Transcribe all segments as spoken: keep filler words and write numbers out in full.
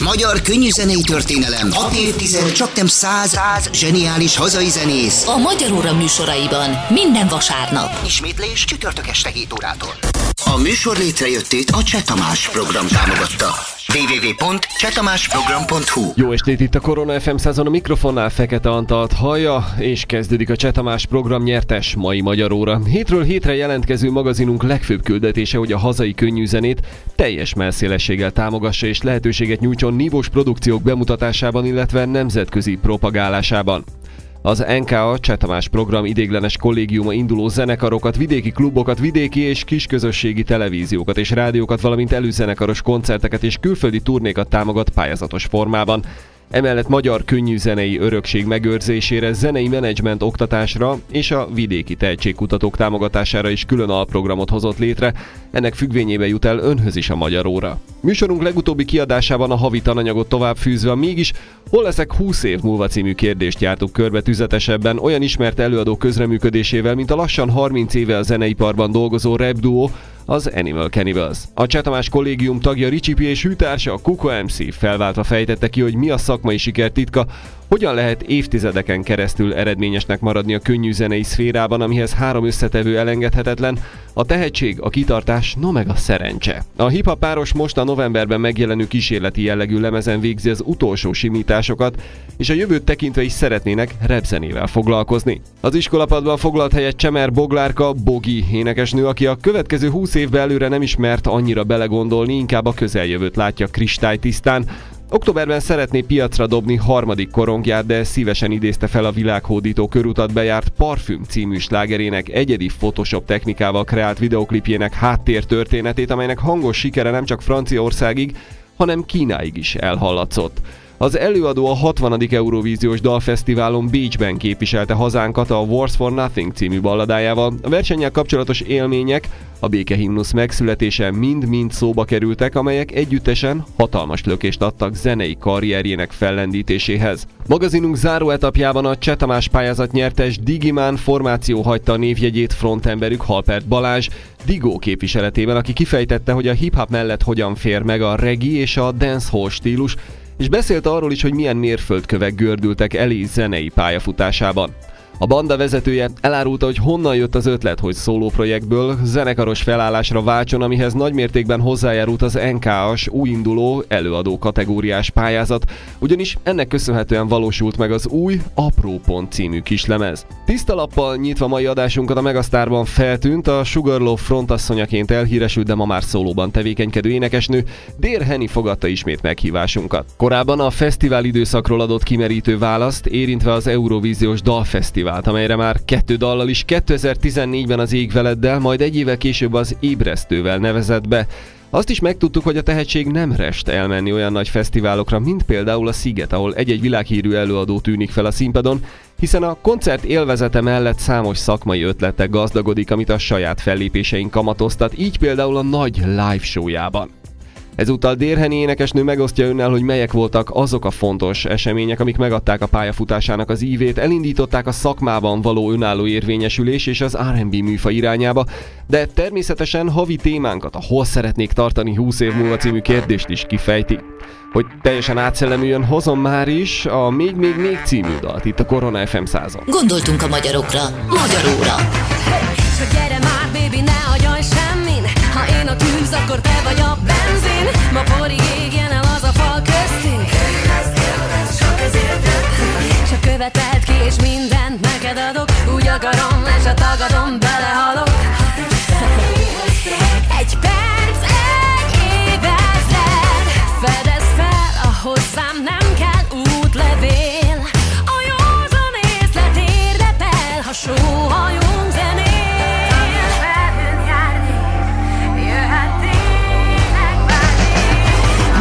Magyar könnyűzenei történelem. Hat évtized, csaknem száz, száz zseniális hazai zenész. A Magyar Óra műsoraiban minden vasárnap. Ismétlés csütörtök este hét órától. A műsor létrejöttét a Cseh Tamás program támogatta. double-u double-u double-u pont cseh tamás program pont hu. Jó estét, itt a Korona ef em százon, a mikrofonnál Fekete Antalt hallja, és kezdődik a Cseh Tamás program nyertes mai Magyar Óra. Hétről hétre jelentkező magazinunk legfőbb küldetése, hogy a hazai könnyűzenét teljes mellszélességgel támogassa és lehetőséget nyújtson nívós produkciók bemutatásában, illetve nemzetközi propagálásában. Az en ká á Cseh Tamás program ideiglenes kollégiuma induló zenekarokat, vidéki klubokat, vidéki és kisközösségi televíziókat és rádiókat, valamint előzenekaros koncerteket és külföldi turnékat támogat pályázatos formában. Emellett magyar könnyűzenei örökség megőrzésére, zenei menedzsment oktatásra és a vidéki tehetségkutatók támogatására is külön alprogramot hozott létre, ennek függvényében jut el önhöz is a Magyar Óra. Műsorunk legutóbbi kiadásában a havi tananyagot tovább fűzve a Mégis hol leszek húsz év múlva című kérdést jártuk körbe tüzetesebben, olyan ismert előadó közreműködésével, mint a lassan harminc éve a zeneiparban dolgozó rap duó, az Animal Cannibals. A Cseh Tamás kollégium tagja Ricsi P. és hűtársa, a Kuko em cé felváltva fejtette ki, hogy mi a szakmai siker titka, hogyan lehet évtizedeken keresztül eredményesnek maradni a könnyűzenei szférában, amihez három összetevő elengedhetetlen: a tehetség, a kitartás, no meg a szerencse. A hip-hop páros most a novemberben megjelenő kísérleti jellegű lemezen végzi az utolsó simításokat, és a jövőt tekintve is szeretnének rapzenével foglalkozni. Az iskolapadban foglalt helyet Csemer Boglárka, Bogi énekesnő, aki a következő húsz évben előre nem ismert annyira belegondolni, inkább a közeljövőt látja kristálytisztán. Októberben szeretné piacra dobni harmadik korongját, de szívesen idézte fel a világhódító körutat bejárt Parfüm című slágerének egyedi Photoshop technikával kreált videoklipjének háttértörténetét, amelynek hangos sikere nem csak Franciaországig, hanem Kínáig is elhallatszott. Az előadó a hatvanadik Eurovíziós Dalfesztiválon Bécsben képviselte hazánkat a Wars for Nothing című balladájával. A versennyel kapcsolatos élmények, a békehimnusz megszületése mind-mind szóba kerültek, amelyek együttesen hatalmas lökést adtak zenei karrierjének fellendítéséhez. Magazinunk záró etapjában a Cseh Tamás pályázat nyertes Digimán formáció hagyta a névjegyét frontemberük Halpert Balázs Digó képviseletében, aki kifejtette, hogy a hip-hop mellett hogyan fér meg a reggae és a dancehall stílus, és beszélt arról is, hogy milyen mérföldkövek gördültek elé zenei pályafutásában. A banda vezetője elárulta, hogy honnan jött az ötlet, hogy szólóprojektből zenekaros felállásra váltson, amihez nagymértékben hozzájárult az en ká á-s újinduló előadó kategóriás pályázat, ugyanis ennek köszönhetően valósult meg az új Apró Pont című kislemez. Tiszta lappal nyitva mai adásunkat a Megasztárban feltűnt, a Sugarloaf frontasszonyaként elhíresült, de ma már szólóban tevékenykedő énekesnő Dér Henny fogadta ismét meghívásunkat. Korábban a fesztivál időszakról adott kimerítő választ, érintve az Eurovíziós Dalfesztivált, amelyre már kettő dallal is kétezer-tizennégyben az Égveleddel, majd egy évvel később az Ébresztővel nevezett be. Azt is megtudtuk, hogy a tehetség nem rest elmenni olyan nagy fesztiválokra, mint például a Sziget, ahol egy-egy világhírű előadó tűnik fel a színpadon, hiszen a koncert élvezete mellett számos szakmai ötlettel gazdagodik, amit a saját fellépéseink kamatoztat, így például a nagy live show-jában. Ezúttal Dér Henny énekesnő megosztja önnel, hogy melyek voltak azok a fontos események, amik megadták a pályafutásának az ívét, elindították a szakmában való önálló érvényesülés és az er and bé műfaj irányába, de természetesen havi témánkat, a Hol szeretnék tartani húsz év múlva című kérdést is kifejti. Hogy teljesen átszellemüljön, hozom már is a Még Még Még című dalt itt a Korona ef em százon. Gondoltunk a magyarokra. Magyar Óra. So gyere már, baby, ne hagyj semmin. Ha én a tűz, akkor te vagy a benzin. Ma porig égjen el az a fal köztünk. Élvezd, élvezd, csak ezért jöttünk. Csak követeld ki, és mindent neked adok. Úgy akarom, és ha tagadom, belehalok. Egy perc, egy évezred. Fedezd fel, a hozzám nem kell útlevél. A józan észlet érdepel, ha sóhajunk zenél. Felhőn járni, jöhet tényleg várni.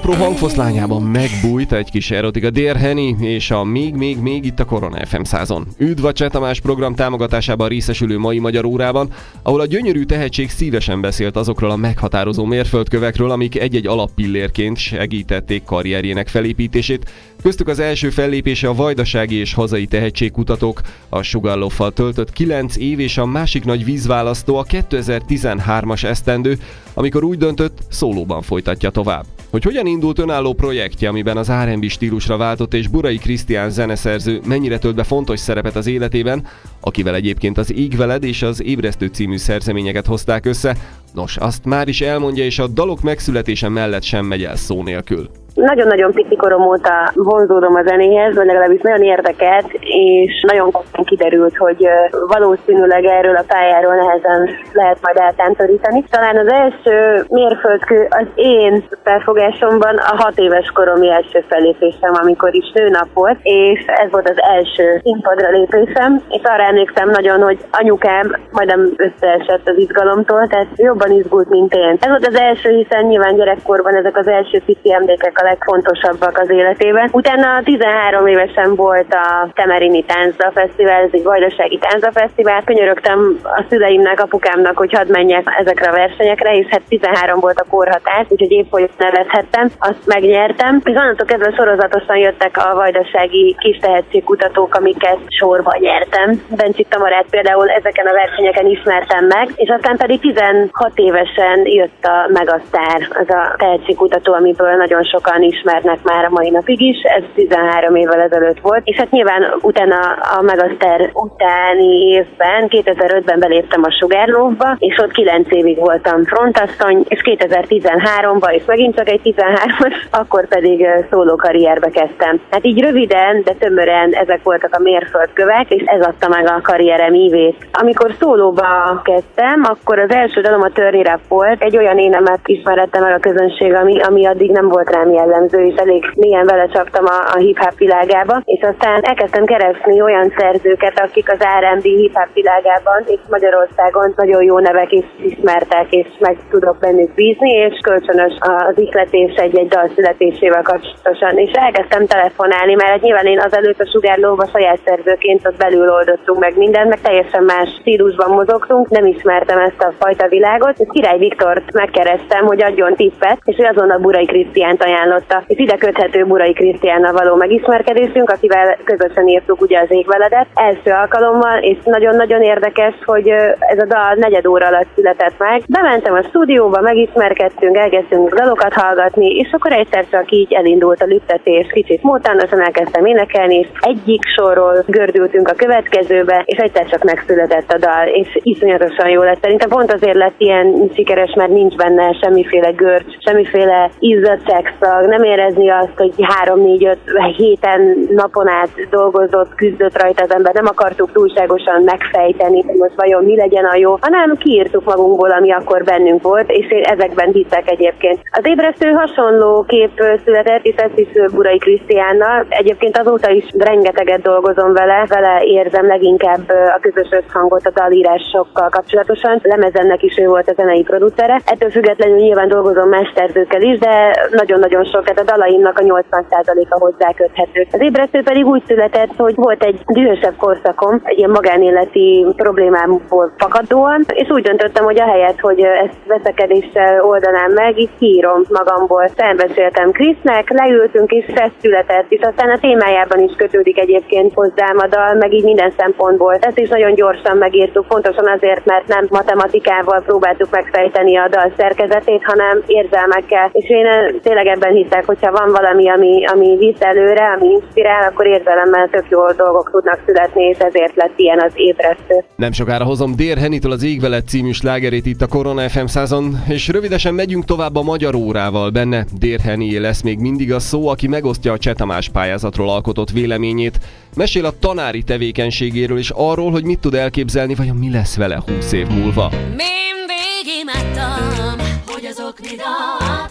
apró hangfoszlányában megbújt egy kis erotika. Dear Henny és a Még, Még, Még itt a Korona ef em százon. Üdv a Cseh Tamás program támogatásában részesülő mai magyar órában, ahol a gyönyörű tehetség szívesen beszélt azokról a meghatározó mérföldkövekről, amik egy-egy alappillérként segítették karrierjének felépítését. Köztük az első fellépése a vajdasági és hazai tehetségkutatók, a Sugar Love-val töltött kilenc év, és a másik nagy vízválasztó a kétezer-tizenhármas esztendő, amikor úgy döntött, szólóban folytatja tovább. Hogy hogyan indult önálló projektje, amiben az er and bé stílusra váltott, és Burai Krisztián zeneszerző mennyire tölt be fontos szerepet az életében, akivel egyébként az Ég veled és az Ébresztő című szerzeményeket hozták össze, nos, azt már is elmondja, és a dalok megszületése mellett sem megy el szó nélkül. Nagyon-nagyon pici korom óta vonzódom a zenéhez, vagy legalábbis nagyon érdekelt, és nagyon kiderült, hogy valószínűleg erről a pályáról nehezen lehet majd eltántorítani. Talán az első mérföldkő az én felfogásomban a hat éves koromi első fellépésem, amikor is nőnap volt, és ez volt az első színpadra lépésem, és arra emlékszem nagyon, hogy anyukám majdnem összeesett az izgalomtól, tehát jobban izgult, mint én. Ez volt az első, hiszen nyilván gyerekkorban ezek az első pici emlékek a legfontosabbak az életében. Utána tizenhárom évesen volt a Temerini Táncdalfesztivál, ez egy vajdasági táncdalfesztivál. Könyörögtem a szüleimnek, apukámnak, hogy hadd menjek ezekre a versenyekre, és hát tizenhárom volt a korhatár, úgyhogy épp hogy nevezhettem, azt megnyertem. És onnantól kezdve sorozatosan jöttek a vajdasági kis tehetségkutatók, amiket sorba nyertem. Bencsik Tamarát például ezeken a versenyeken ismertem meg, és aztán pedig tizenhat évesen jött a Megasztár, az a tehetségkutató, amiből nagyon sokan ismernek már a mai napig is, ez tizenhárom évvel ezelőtt volt, és hát nyilván utána a Megasztár utáni évben, kétezer-ötben beléptem a Sugar Love-ba, és ott kilenc évig voltam frontasszony, és kétezer-tizenháromban, és megint csak egy tizenhármas, akkor pedig szóló karrierbe kezdtem. Hát így röviden, de tömören ezek voltak a mérföldkövek, és ez adta meg a karrierem ívét. Amikor szólóba kezdtem, akkor az első dalom a Turn It Up volt, egy olyan énemet ismerette meg a közönség, ami, ami addig nem volt rám jellemző, és elég mélyen vele csaptam a, a hip-hop világába, és aztán elkezdtem keresni olyan szerzőket, akik az er and bé hip-hop világában és Magyarországon nagyon jó nevek is ismertek, és meg tudok bennük bízni, és kölcsönös az ihletés egy-egy dal születésével kapcsolatosan. És elkezdtem telefonálni, mert nyilván én azelőtt a Sugar Love-ba saját szerzőként ott belül oldottunk meg mindent, meg teljesen más stílusban mozogtunk, nem ismertem ezt a fajta világot, és Király Viktort megkerestem, hogy adjon tippet, és ő azonnal Burai Krisztiánt ajánlotta. És ide köthető Burai Krisztiánnal való megismerkedésünk, akivel közösen írtuk ugye az Ég veledet első alkalommal, és nagyon-nagyon érdekes, hogy ez a dal negyed óra alatt született meg. Bementem a stúdióba, megismerkedtünk, elkezdtünk dalokat hallgatni, és akkor egyszer csak így elindult a lüktetés, kicsit mótánosan elkezdtem énekelni, és egyik sorról gördültünk a következőbe, és egyszer csak megszületett a dal, és iszonyatosan jó lett. Szerintem pont azért lett ilyen sikeres, mert nincs benne semmiféle görcs, semmiféle izzadt szexszag, nem érezni azt, hogy három, négy, öt héten napon át dolgozott, küzdött rajta az ember, nem akartuk túlságosan megfejteni, hogy most vajon mi legyen a jó, hanem kiírtuk magunkból, ami akkor bennünk volt, és én ezekben hiszek egyébként. Az Ébresztő hasonló kép született, és ezt is Burai Krisztiánnal. Egyébként azóta is rengeteget dolgozom vele, vele érzem leginkább a közös összhangot a dalírásokkal kapcsolatosan. Lemezennek is ő volt a zenei producere. Ettől függetlenül nyilván dolgozom más szerzőkkel is, de nagyon-nagyon sok, tehát a dalaimnak a nyolcvan százaléka hozzá köthető. Az Ébresztő pedig úgy született, hogy volt egy dühösebb korszakom, egy ilyen magánéleti problémámból fakadóan, és úgy döntöttem, hogy ahelyett, hogy ezt veszekedéssel oldanám meg, így kiírom magamból. Felbeszéltem Krisznek, leültünk és ez született, és aztán a témájában is kötődik egyébként hozzám a dal, meg így minden szempontból. Ezt is nagyon gyorsan megírtuk, pontosan azért, mert nem matematikával próbáltuk megfejteni a dal szerkezetét, hanem érzelmekkel. És én tényleg ebben hiszek, hogyha van valami, ami, ami visz előre, ami inspirál, akkor érzelemmel tök jó dolgok tudnak születni, és ezért lett ilyen az Ébresztő. Nem sokára hozom Dear Hennytől az Ég veled című slágerét itt a Korona ef em százon, és rövidesen megyünk tovább a magyar órával. Benne Dear Hennyé lesz még mindig a szó, aki megosztja a Cseh Tamás pályázatról alkotott véleményét. Mesél a tanári tevékenységéről és arról, hogy mit tud elképzelni, vajon mi lesz vele húsz év múlva. Mindig imádtam, hogy az oknidat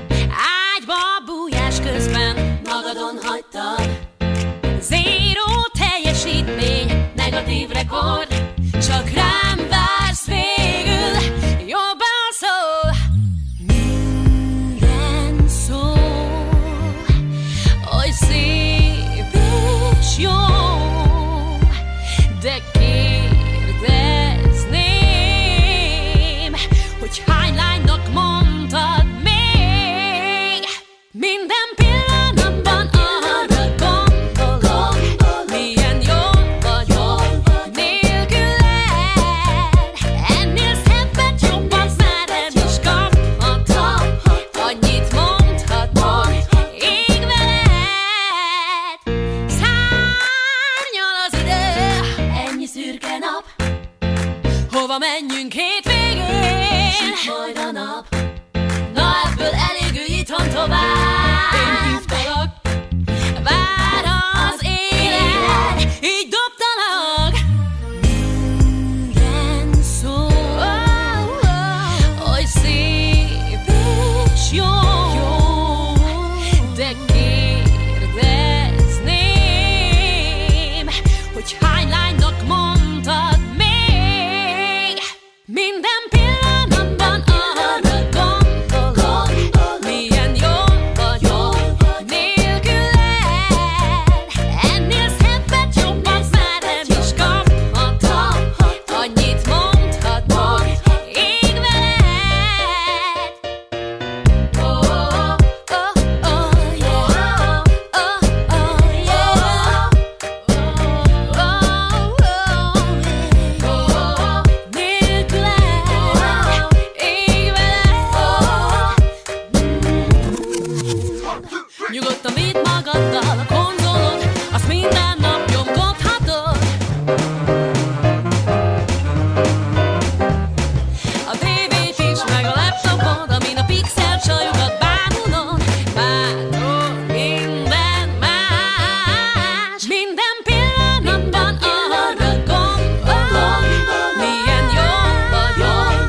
ágyba bújás közben magadon hagytad. Zéró teljesítmény, negatív rekord, csak rám vársz végül, jobban szól. Minden szó szép és jó, de kérdezném, hogy hány lánynak mondtad még? Minden pillanatban arra gondolok, milyen jó vagyok nélküled. Ennél szebbet jobban szeretem is kaphatom, annyit mondhatok ég veled. Szárnyal az idő, ennyi szürke nap, hova menjünk hétvégén? Süt majd a nap, na ebből elégül itthon tovább. Én hívtalak, vár az élet, így dobtalak. Minden szó, hogy szép és jó, de kérdezném, hogy hány lánynak mondtad még? Minden pillanatban arra gondolok, milyen jó vagyok nélküled. Ennél szebbet jobban szeretem is kaphatom, annyit mondhatok ég veled. Oh, oh, oh, oh, yeah. Oh, oh, yeah. Oh, oh, oh, nélküled, ég veled. Nyugodtan vidd magaddal a konzolod, azt minden nap nyomkodhatod. A tévét is, meg a laptopod, amin a pixel csajokat bánulod. Bánul minden más. Minden pillanatban arra gondolok, milyen jó vagyok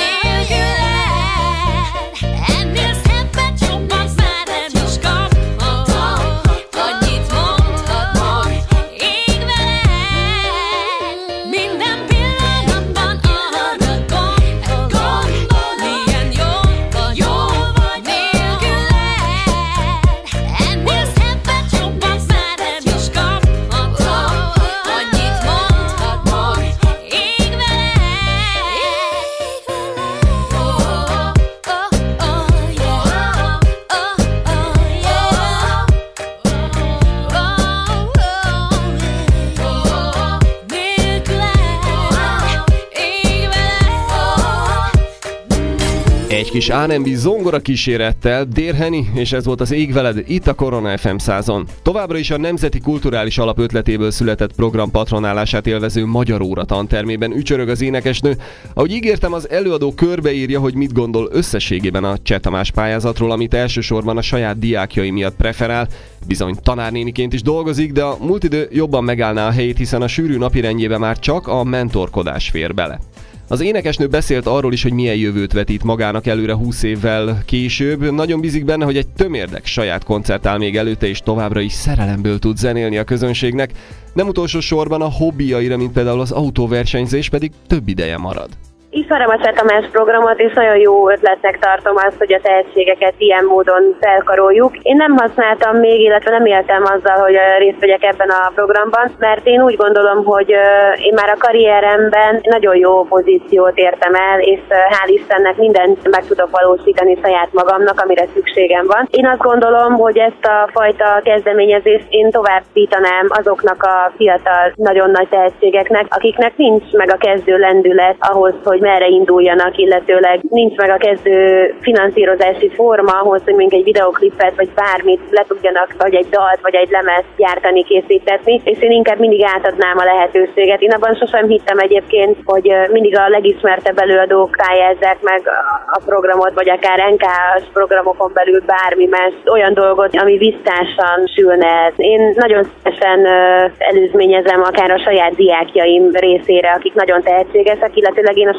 nélküled. Ennél szebbet jobban szeretem is kaphatom, annyit mondhatok ég veled. Minden pillanatban arra gondolok, milyen jó vagyok nélküled. Ennél szebbet jobban szeretem is kaphatom, annyit mondhatok ég veled. Oh, oh, oh, yeah. Oh, oh, yeah. Oh, oh, nélküled, ég veled. Egy kis á en bé zongora kísérettel, Dérheni, és ez volt az Ég veled itt a Korona ef em százon. Továbbra is a Nemzeti Kulturális Alap ötletéből született program patronálását élvező Magyar Óra tantermében ücsörög az énekesnő. Ahogy ígértem, az előadó körbeírja, hogy mit gondol összességében a Cseh Tamás pályázatról, amit elsősorban a saját diákjai miatt preferál. Bizony tanárnéniként is dolgozik, de a múlt idő jobban megállná a helyét, hiszen a sűrű napirendjébe már csak a mentorkodás fér bele. Az énekesnő beszélt arról is, hogy milyen jövőt vetít magának előre húsz évvel később. Nagyon bízik benne, hogy egy tömérdek saját koncert áll még előtte, és továbbra is szerelemből tud zenélni a közönségnek. Nem utolsó sorban a hobbiaira, mint például az autóversenyzés pedig több ideje marad. Ismerem a Cseh Tamás programot, és nagyon jó ötletnek tartom azt, hogy a tehetségeket ilyen módon felkaroljuk. Én nem használtam még, illetve nem éltem azzal, hogy részt vegyek ebben a programban, mert én úgy gondolom, hogy én már a karrieremben nagyon jó pozíciót értem el, és hál' Istennek mindent meg tudok valósítani saját magamnak, amire szükségem van. Én azt gondolom, hogy ezt a fajta kezdeményezést én továbbítanám azoknak a fiatal, nagyon nagy tehetségeknek, akiknek nincs meg a kezdő lendület ahhoz, hogy merre induljanak, illetőleg nincs meg a kezdő finanszírozási forma ahhoz, hogy még egy videoklipet, vagy bármit le tudjanak, vagy egy dalt, vagy egy lemezt gyártani, készítetni, és én inkább mindig átadnám a lehetőséget. Én abban sosem hittem egyébként, hogy mindig a legismertebb előadók pályázzák meg a programot, vagy akár en ká-s programokon belül bármi más olyan dolgot, ami visszásan sülne el. Én nagyon szívesen előzményezem akár a saját diákjaim részére, akik nagyon tehetségesek, illetőleg én a saját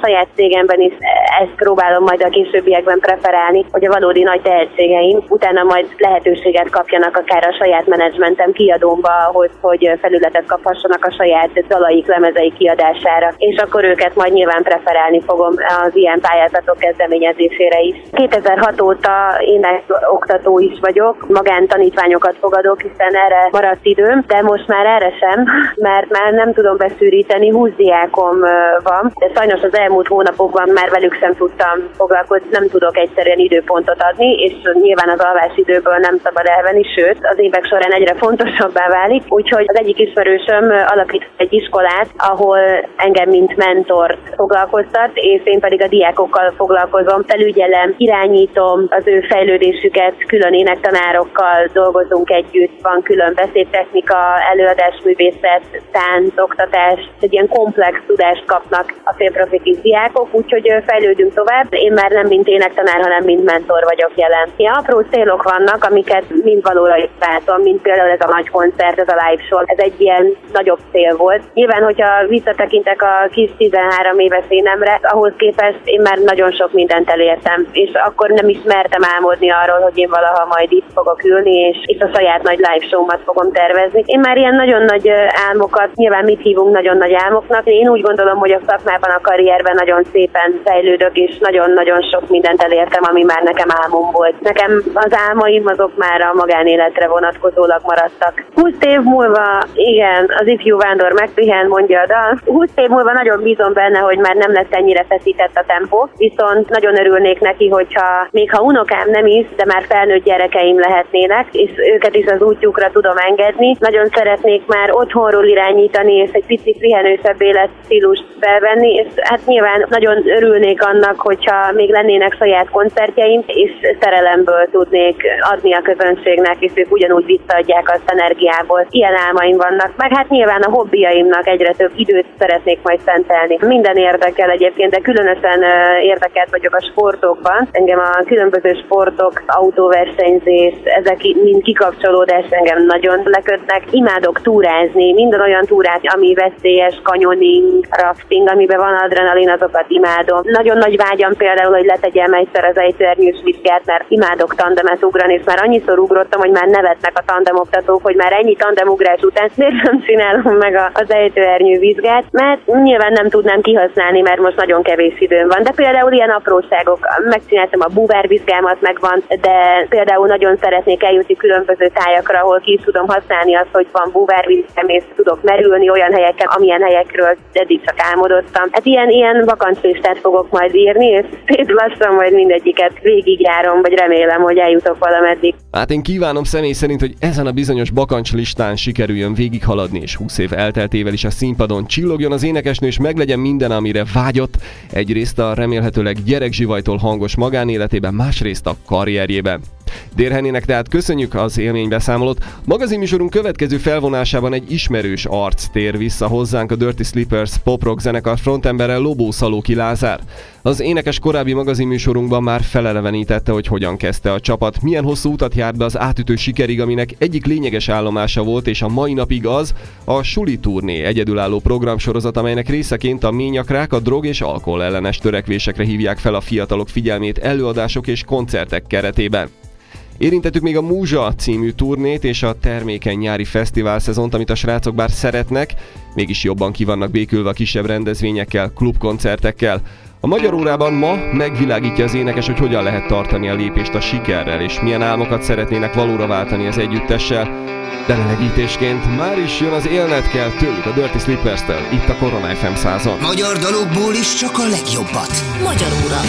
saját cégemben is ezt próbálom majd a későbbiekben preferálni, hogy a valódi nagy tehetségeim utána majd lehetőséget kapjanak akár a saját menedzsmentem kiadómba ahhoz, hogy felületet kaphassanak a saját dalaik, lemezeik kiadására, és akkor őket majd nyilván preferálni fogom az ilyen pályázatok kezdeményezésére is. kétezer-hat óta énekoktató is vagyok, magántanítványokat fogadok, hiszen erre maradt időm, de most már erre sem, mert már nem tudom beszűríteni, húsz diákom van, de sajnos az elmúlt hónapokban már velük sem tudtam foglalkozni, nem tudok egyszerűen időpontot adni, és nyilván az alvásidőből nem szabad elvenni, sőt, az évek során egyre fontosabbá válik, úgyhogy az egyik ismerősöm alapított egy iskolát, ahol engem mint mentort foglalkoztat, és én pedig a diákokkal foglalkozom, felügyelem, irányítom az ő fejlődésüket, külön énektanárokkal dolgozunk együtt, van külön beszédtechnika, előadásművészet, tánc, oktatás, egy ilyen komplex tudást kapnak a félprofi diákok, úgyhogy fejlődünk tovább. Én már nem mint énektanár, hanem mint mentor vagyok jelen. Ja, apró célok vannak, amiket mind valóra is látom, mint például ez a nagy koncert, ez a live show. Ez egy ilyen nagyobb cél volt. Nyilván, hogyha visszatekintek a kis tizenhárom éves énemre, ahhoz képest én már nagyon sok mindent elértem, és akkor nem is mertem álmodni arról, hogy én valaha majd itt fogok ülni, és itt a saját nagy live show-mat fogom tervezni. Én már ilyen nagyon nagy álmokat, nyilván mit hívunk nagyon nagy álmoknak, én úgy gondolom, hogy a szakmában, a karrierben nagyon szépen fejlődök, és nagyon-nagyon sok mindent elértem, ami már nekem álmom volt. Nekem az álmaim azok már a magánéletre vonatkozólag maradtak. húsz év múlva, igen, az ifjú vándor megpihen, mondja a dal. húsz év múlva nagyon bízom benne, hogy már nem lesz ennyire feszített a tempó, viszont nagyon örülnék neki, hogyha még ha unokám nem is, de már felnőtt gyerekeim lehetnének, és őket is az útjukra tudom engedni. Nagyon szeretnék már otthonról irányítani, és egy picit pihenősebb életstílust felvenni, és hát nyilván nagyon örülnék annak, hogyha még lennének saját koncertjeim, és szerelemből tudnék adni a közönségnek, és ők ugyanúgy visszaadják azt energiából. Ilyen álmaim vannak, meg hát nyilván a hobbiaimnak egyre több időt szeretnék majd szentelni. Minden érdekel egyébként, de különösen érdekelt vagyok a sportokban. Engem a különböző sportok, autóversenyzés, ezek mind kikapcsolódás engem nagyon lekötnek. Imádok túrázni, minden olyan túrát, ami veszélyes, kanyoning, rafting, amiben van adrenalin, azokat imádom. Nagyon nagy vágyam például, hogy letegyem egyszer az ejtőernyős vizsgát, mert imádok tandemet ugrani, és már annyiszor ugrottam, hogy már nevetnek a tandemoktatók, hogy már ennyi tandemugrás után miért nem csinálom meg az ejtőernyő vizsgát, mert nyilván nem tudnám kihasználni, mert most nagyon kevés időm van. De például ilyen apróságok, megcsináltam a búvárvizsgámat, megvan, de például nagyon szeretnék eljutni különböző tájakra, ahol ki tudom használni azt, hogy van búvárvizsgám, és tudok merülni olyan helyeken, amilyen helyekről eddig csak álmodoztam. Hát ilyen, ilyen vakancslistát fogok majd írni, és szép lassan majd mindegyiket végigjárom, vagy remélem, hogy eljutok valameddig. Hát én kívánom személy szerint, hogy ezen a bizonyos bakancslistán sikerüljön végighaladni, és húsz év elteltével is a színpadon csillogjon az énekesnő, és meglegyen minden, amire vágyott. Egyrészt a remélhetőleg gyerekzsivajtól hangos magánéletében, másrészt a karrierjében. Dér Hennének tehát köszönjük az élménybeszámolót. Magazinműsorunk következő felvonásában egy ismerős arc tér vissza hozzánk, a Dirty Slippers pop-rock zenekar frontembere Lobó Szalóki Lázár. Az énekes korábbi magazinműsorunkban már felelevenítette, hogy hogyan kezdte a csapat, milyen hosszú utat járt be az átütő sikerig, aminek egyik lényeges állomása volt, és a mai napig az a Suli Turné egyedülálló programsorozat, amelynek részeként a ményakrák, a drog és alkohol ellenes törekvésekre hívják fel a fiatalok figyelmét előadások és koncertek keretében. Érintettük még a Múzsa című turnét és a termékeny nyári fesztivál szezont, amit a srácok bár szeretnek, mégis jobban ki vannak békülve a kisebb rendezvényekkel, klubkoncertekkel. A Magyar Órában ma megvilágítja az énekes, hogy hogyan lehet tartani a lépést a sikerrel, és milyen álmokat szeretnének valóra váltani az együttessel. Bemelegítésként már is jön az Élned kell tőlük, a Dirty Slippers-től, itt a Korona ef em százon. Magyar dalokból is csak a legjobbat. Magyar Óra.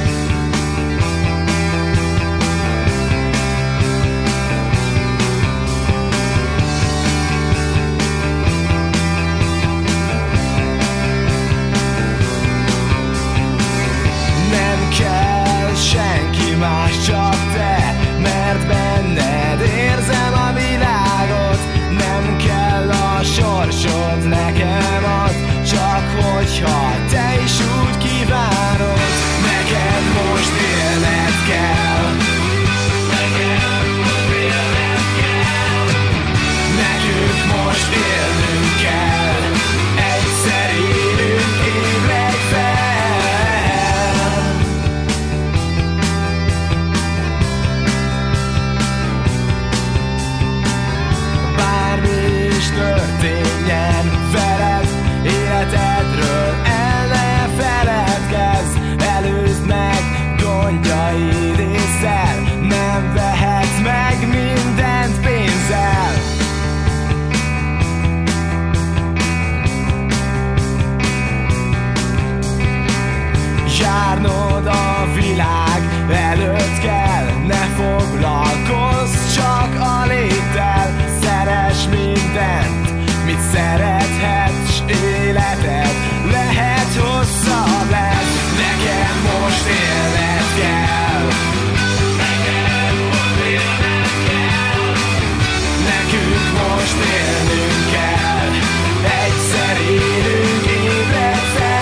Csak te, mert benned érzem a világot. Nem kell a sorsod nekem ad, csak hogyha te is úgy kívánod. Nekem könnyen veled, életedről el ne feledkezz, előzd meg gondjaid észszel, nem vehetsz meg mindent pénzzel. Járnod a világ előtt kell, ne foglalkozz csak a léttel, szeress mindent, mit szerethetsz, s életed lehet hosszabb lesz. Nekem most élned kell, neked most élned kell, nekünk most élnünk kell, egyszer élünk, ébredj fel.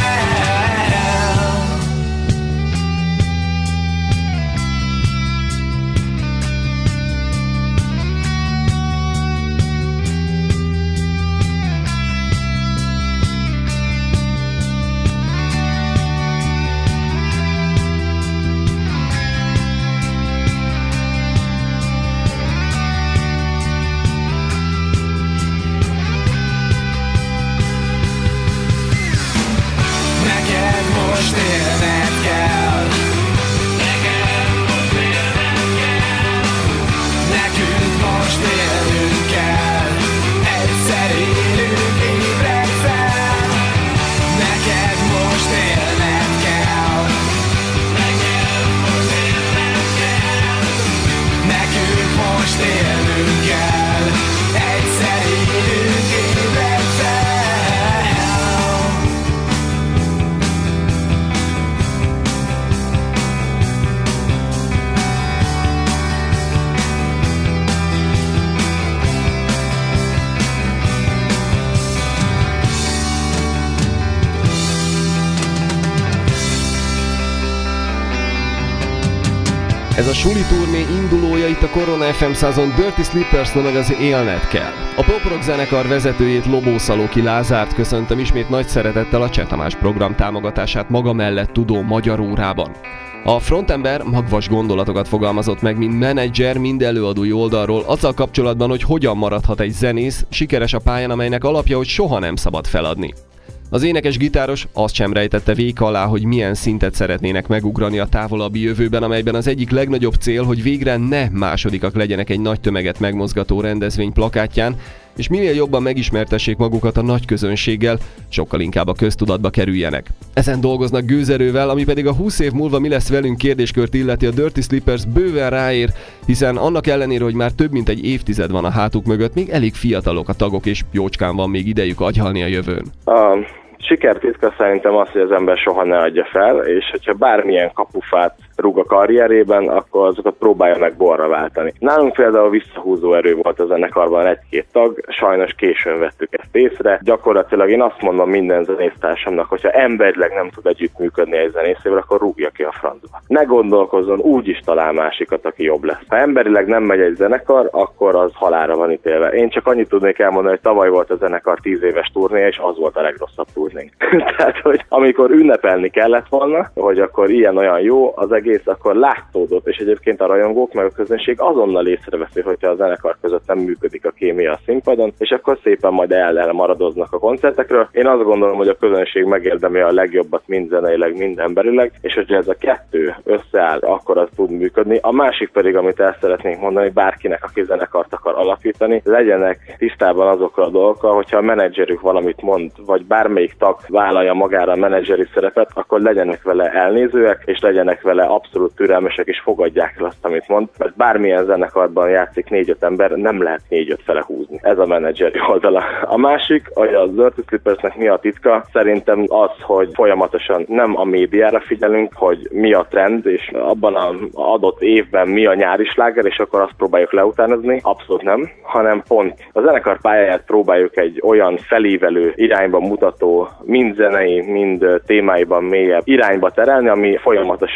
Ez a suli turné indulója itt a Korona ef em százon Dirty Slippers, meg az Élned kell. A pop rock zenekar vezetőjét, Lobó Szalóki Lázárt köszöntöm ismét nagy szeretettel a Cseh Tamás program támogatását maga mellett tudó Magyar Órában. A frontember magvas gondolatokat fogalmazott meg, mind menedzser, mind előadói oldalról azzal kapcsolatban, hogy hogyan maradhat egy zenész sikeres a pályán, amelynek alapja, hogy soha nem szabad feladni. Az énekes-gitáros azt sem rejtette véka alá, hogy milyen szintet szeretnének megugrani a távolabbi jövőben, amelyben az egyik legnagyobb cél, hogy végre ne másodikak legyenek egy nagy tömeget megmozgató rendezvény plakátján, és minél jobban megismertessék magukat a nagy közönséggel, sokkal inkább a köztudatba kerüljenek. Ezen dolgoznak gőzerővel, ami pedig a húsz év múlva mi lesz velünk kérdéskört illeti, a Dirty Slippers bőven ráér, hiszen annak ellenére, hogy már több mint egy évtized van a hátuk mögött, még elég fiatalok a tagok, és jócskán van még idejük agyhalni a jövőn. Um. Sikertitka szerintem az, hogy az ember soha ne adja fel, és hogyha bármilyen kapufát rúg a karrierében, akkor azokat próbálja meg borra váltani. Nálunk például visszahúzó erő volt a zenekarban egy-két tag, sajnos későn vettük ezt észre. Gyakorlatilag én azt mondom minden zenésztársamnak, hogyha emberileg nem tud együttműködni egy zenészével, akkor rúgja ki a francba. Ne gondolkozzon, úgy is talál másikat, aki jobb lesz. Ha emberileg nem megy egy zenekar, akkor az halálra van ítélve. Én csak annyit tudnék elmondani, hogy tavaly volt a zenekar tíz éves turnéja, és az volt a legrosszabb turnénk. Tehát, hogy amikor ünnepelni kellett volna, hogy akkor ilyen-olyan jó az egész, akkor látszódott, és egyébként a rajongók meg a közönség azonnal észreveszi, hogyha a zenekar között nem működik a kémia a színpadon, és akkor szépen majd el maradoznak a koncertekről. Én azt gondolom, hogy a közönség megérdemli a legjobbat mind zeneileg, mind emberileg, és hogyha ez a kettő összeáll, akkor az tud működni. A másik pedig, amit el szeretnénk mondani, bárkinek, aki zenekart akar alapítani, legyenek tisztában azokkal a dolgokkal, hogyha a menedzserük valamit mond, vagy bármelyik tag vállalja magára a menedzseri szerepet, akkor legyenek vele elnézőek, és legyenek vele abszolút türelmesek, és fogadják el azt, amit mond, mert bármilyen zenekarban játszik négy-öt ember, nem lehet négy-öt fele húzni. Ez a menedzseri oldala. A másik, hogy a Dirty Slippersnek mi a titka, szerintem az, hogy folyamatosan nem a médiára figyelünk, hogy mi a trend, és abban az adott évben mi a nyári sláger, és akkor azt próbáljuk leutánozni. Abszolút nem, hanem pont a zenekar pályáját próbáljuk egy olyan felívelő irányba mutató, mind zenei, mind témáiban mélyebb irányba terelni, ami folyamatosan a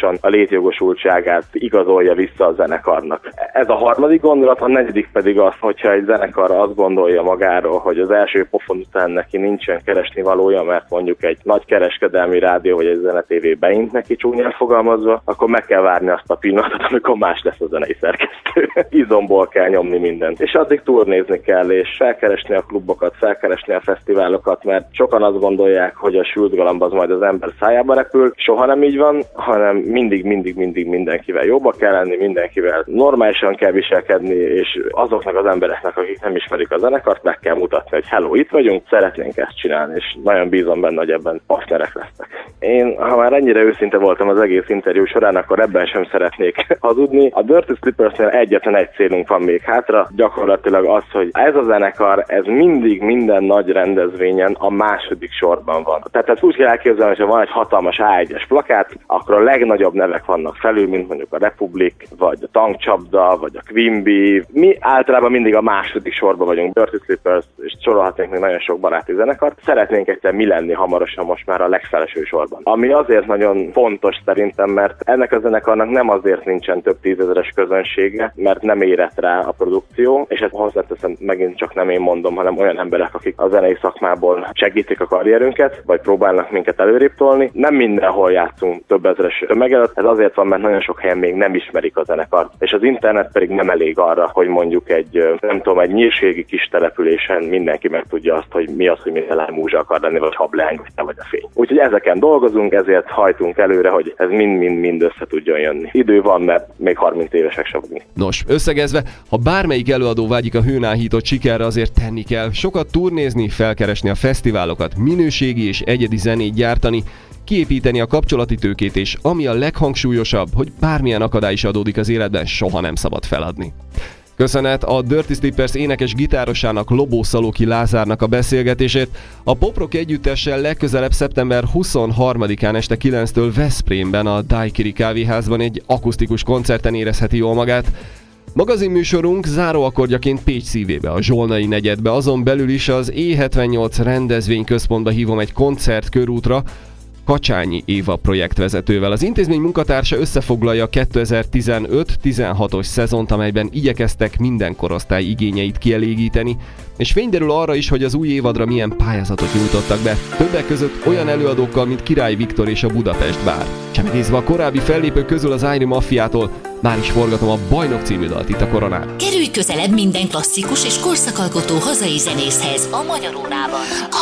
létjogosultságát igazolja vissza a zenekarnak. Ez a harmadik gondolat, a negyedik pedig az, hogyha egy zenekar azt gondolja magáról, hogy az első pofon után neki nincsen keresni valója, mert mondjuk egy nagy kereskedelmi rádió vagy egy zenetévé beint neki csúnyán fogalmazva, akkor meg kell várni azt a pillanatot, amikor más lesz a zenei szerkesztő. Izomból kell nyomni mindent. És addig turnézni kell, és felkeresni a klubokat, felkeresni a fesztiválokat, mert sokan azt gondolják, hogy a sült galamb az majd az ember szájába repül. Soha nem így van, hanem mindig, mindig, mindig mindenkivel jobba kell lenni, mindenkivel normálisan kell viselkedni, és azoknak az embereknek, akik nem ismerik a zenekart, meg kell mutatni, hogy hello, itt vagyunk, szeretnénk ezt csinálni, és nagyon bízom benne, hogy ebben partnerek lesznek. Én, ha már ennyire őszinte voltam az egész interjú során, akkor ebben sem szeretnék hazudni. A Dirty Slippersnél egyetlen egy célunk van még hátra, gyakorlatilag az, hogy ez a zenekar, ez mindig minden nagy rendezvényen a második sorban van. Tehát ezt úgy kell elképzelni, hogy ha van egy hatalmas á egyes plakát, akkor a legnagyobb nevek vannak felül, mint mondjuk a Republic, vagy a Tankcsapda, vagy a Queen Bee. Mi általában mindig a második sorban vagyunk. Dirty Slippers, és sorolhatnénk még nagyon sok baráti zenekart. Szeretnénk egyszer mi lenni hamarosan most már a legfelső sorban. Ami azért nagyon fontos szerintem, mert ennek a zenekarnak nem azért nincsen több tízezeres közönsége, mert nem érett rá a produkció, és ezt hozzáteszem, megint csak nem én mondom, hanem olyan emberek, akik a zenei szakmából segítik a karrierünket, vagy próbálnak minket előrébb tolni. Nem mindenhol játszunk több ezeres tömeg előtt, ez azért van, mert nagyon sok helyen még nem ismerik a zenekart, és az internet pedig nem elég arra, hogy mondjuk egy, nem tudom, egy nyírségi kis településen mindenki meg tudja azt, hogy mi az, hogy minden lány múzsa akar lenni, vagy hableány, vagy te vagy a fény. Úgyhogy ezeken dolgozunk, ezért hajtunk előre, hogy ez mind-mind-mind össze tudjon jönni. Idő van, mert még harminc évesek sem vagyunk. Nos, összegezve, ha bármelyik előadó vágyik a hőn áhított sikerre, azért tenni kell. Sokat turnézni, felkeresni a fesztiválokat, minőségi és egyedi zenét gyártani, kiépíteni a kapcsolati tőkét, és ami a leghangsúlyosabb, hogy bármilyen akadály is adódik az életben, soha nem szabad feladni. Köszönet a Dirty Slippers énekes gitárosának, Lobó Szalóki Lázárnak a beszélgetését. A poprock együttessel legközelebb szeptember huszonharmadikán este kilenctől Veszprémben a Daiquiri kávéházban egy akusztikus koncerten érezheti jól magát. Magazinműsorunk záróakkordjaként Pécs szívébe, a Zsolnai negyedbe, azon belül is az é hetvennyolc rendezvényközpontba hívom egy koncertkörútra, Kacsányi Éva projektvezetővel. Az intézmény munkatársa összefoglalja a kétezer-tizenöt tizenhatos szezont, amelyben igyekeztek minden korosztály igényeit kielégíteni, és fény derül arra is, hogy az új évadra milyen pályázatot nyújtottak be, többek között olyan előadókkal, mint Király Viktor és a Budapest Bár. Semmikézve a korábbi fellépők közül az Ájri Maffiától már is forgatom a Bajnok című dalt itt a Koronán. Kerülj közelebb minden klasszikus és korszakalkotó hazai zenészhez a Magyar Órában.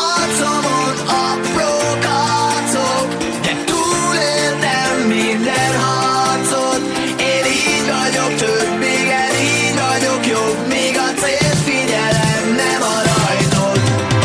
Arcomon aprók arcok, de túléltem minden harcot. Én így vagyok több, igen, így vagyok jobb, míg a célt figyelem, nem a rajtot.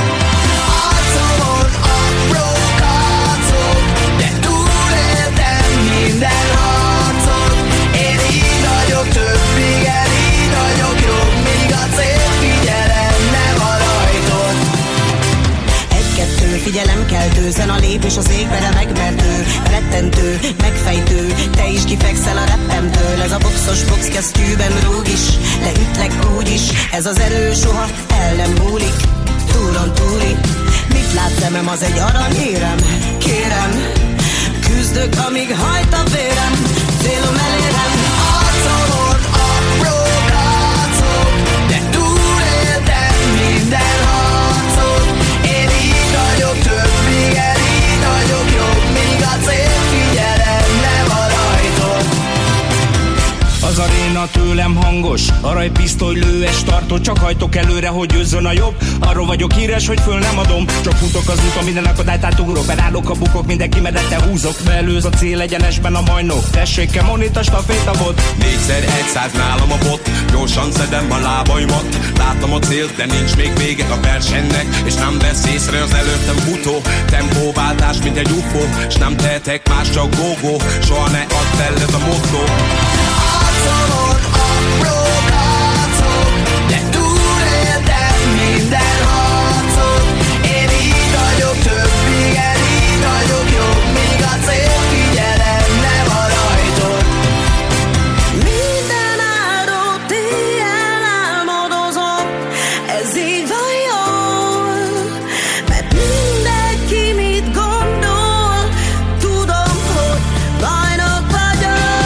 Arcomon aprók arcok, de túléltem minden harcot. Én így vagyok több, igen, így vagyok jobb, míg a célt figyelem, nem a rajtot. Egy-kettő, figyelemkeltő, zen a lépés az égbe megvertő, rettentő, megfejtő, te is kifekszel a rappemtől. Ez a boxos boxkesztyűben rúg is, leütlek úgy is, ez az erő soha el nem múlik, túlon túli. Mit lát szemem, az egy aranyérem, kérem, küzdök, amíg hajt a vérem, célom elérem. Arcomon aprók arcok, de túléltem minden harcot. Én így vagyok több, igen, így vagyok jobb, míg a célt figyelem, nem a rajtot. Az aréna tőlem hangos, aranypisztoly lőes tartó, csak hajtok előre, hogy győzzön a jobb. Arról vagyok híres, hogy föl nem adom, csak futok az úton, minden akadályt átugrok, berállok a bukok, mindenki medette húzok, belőz a cél egyenesben a majnok, tessék kemonit a stafétabot. Négyszer egyszáz nálam a bot, gyorsan szedem a lábaimat, látom a célt, de nincs még vége a versenynek, és nem vesz észre az előttem futó, tempóváltás, mint egy ufó, és nem tehetek más, csak go-go, soha ne add fel, ez a motto. Arcomon aprók arcok, de túléltem minden harcot. Én így vagyok több, igen, így vagyok jobb, míg a célt figyelem, nem a rajtot. Minden áldott éjjel álmodozom, ez így van jól, mert mindenki mit gondol, tudom, hogy bajnok vagyok.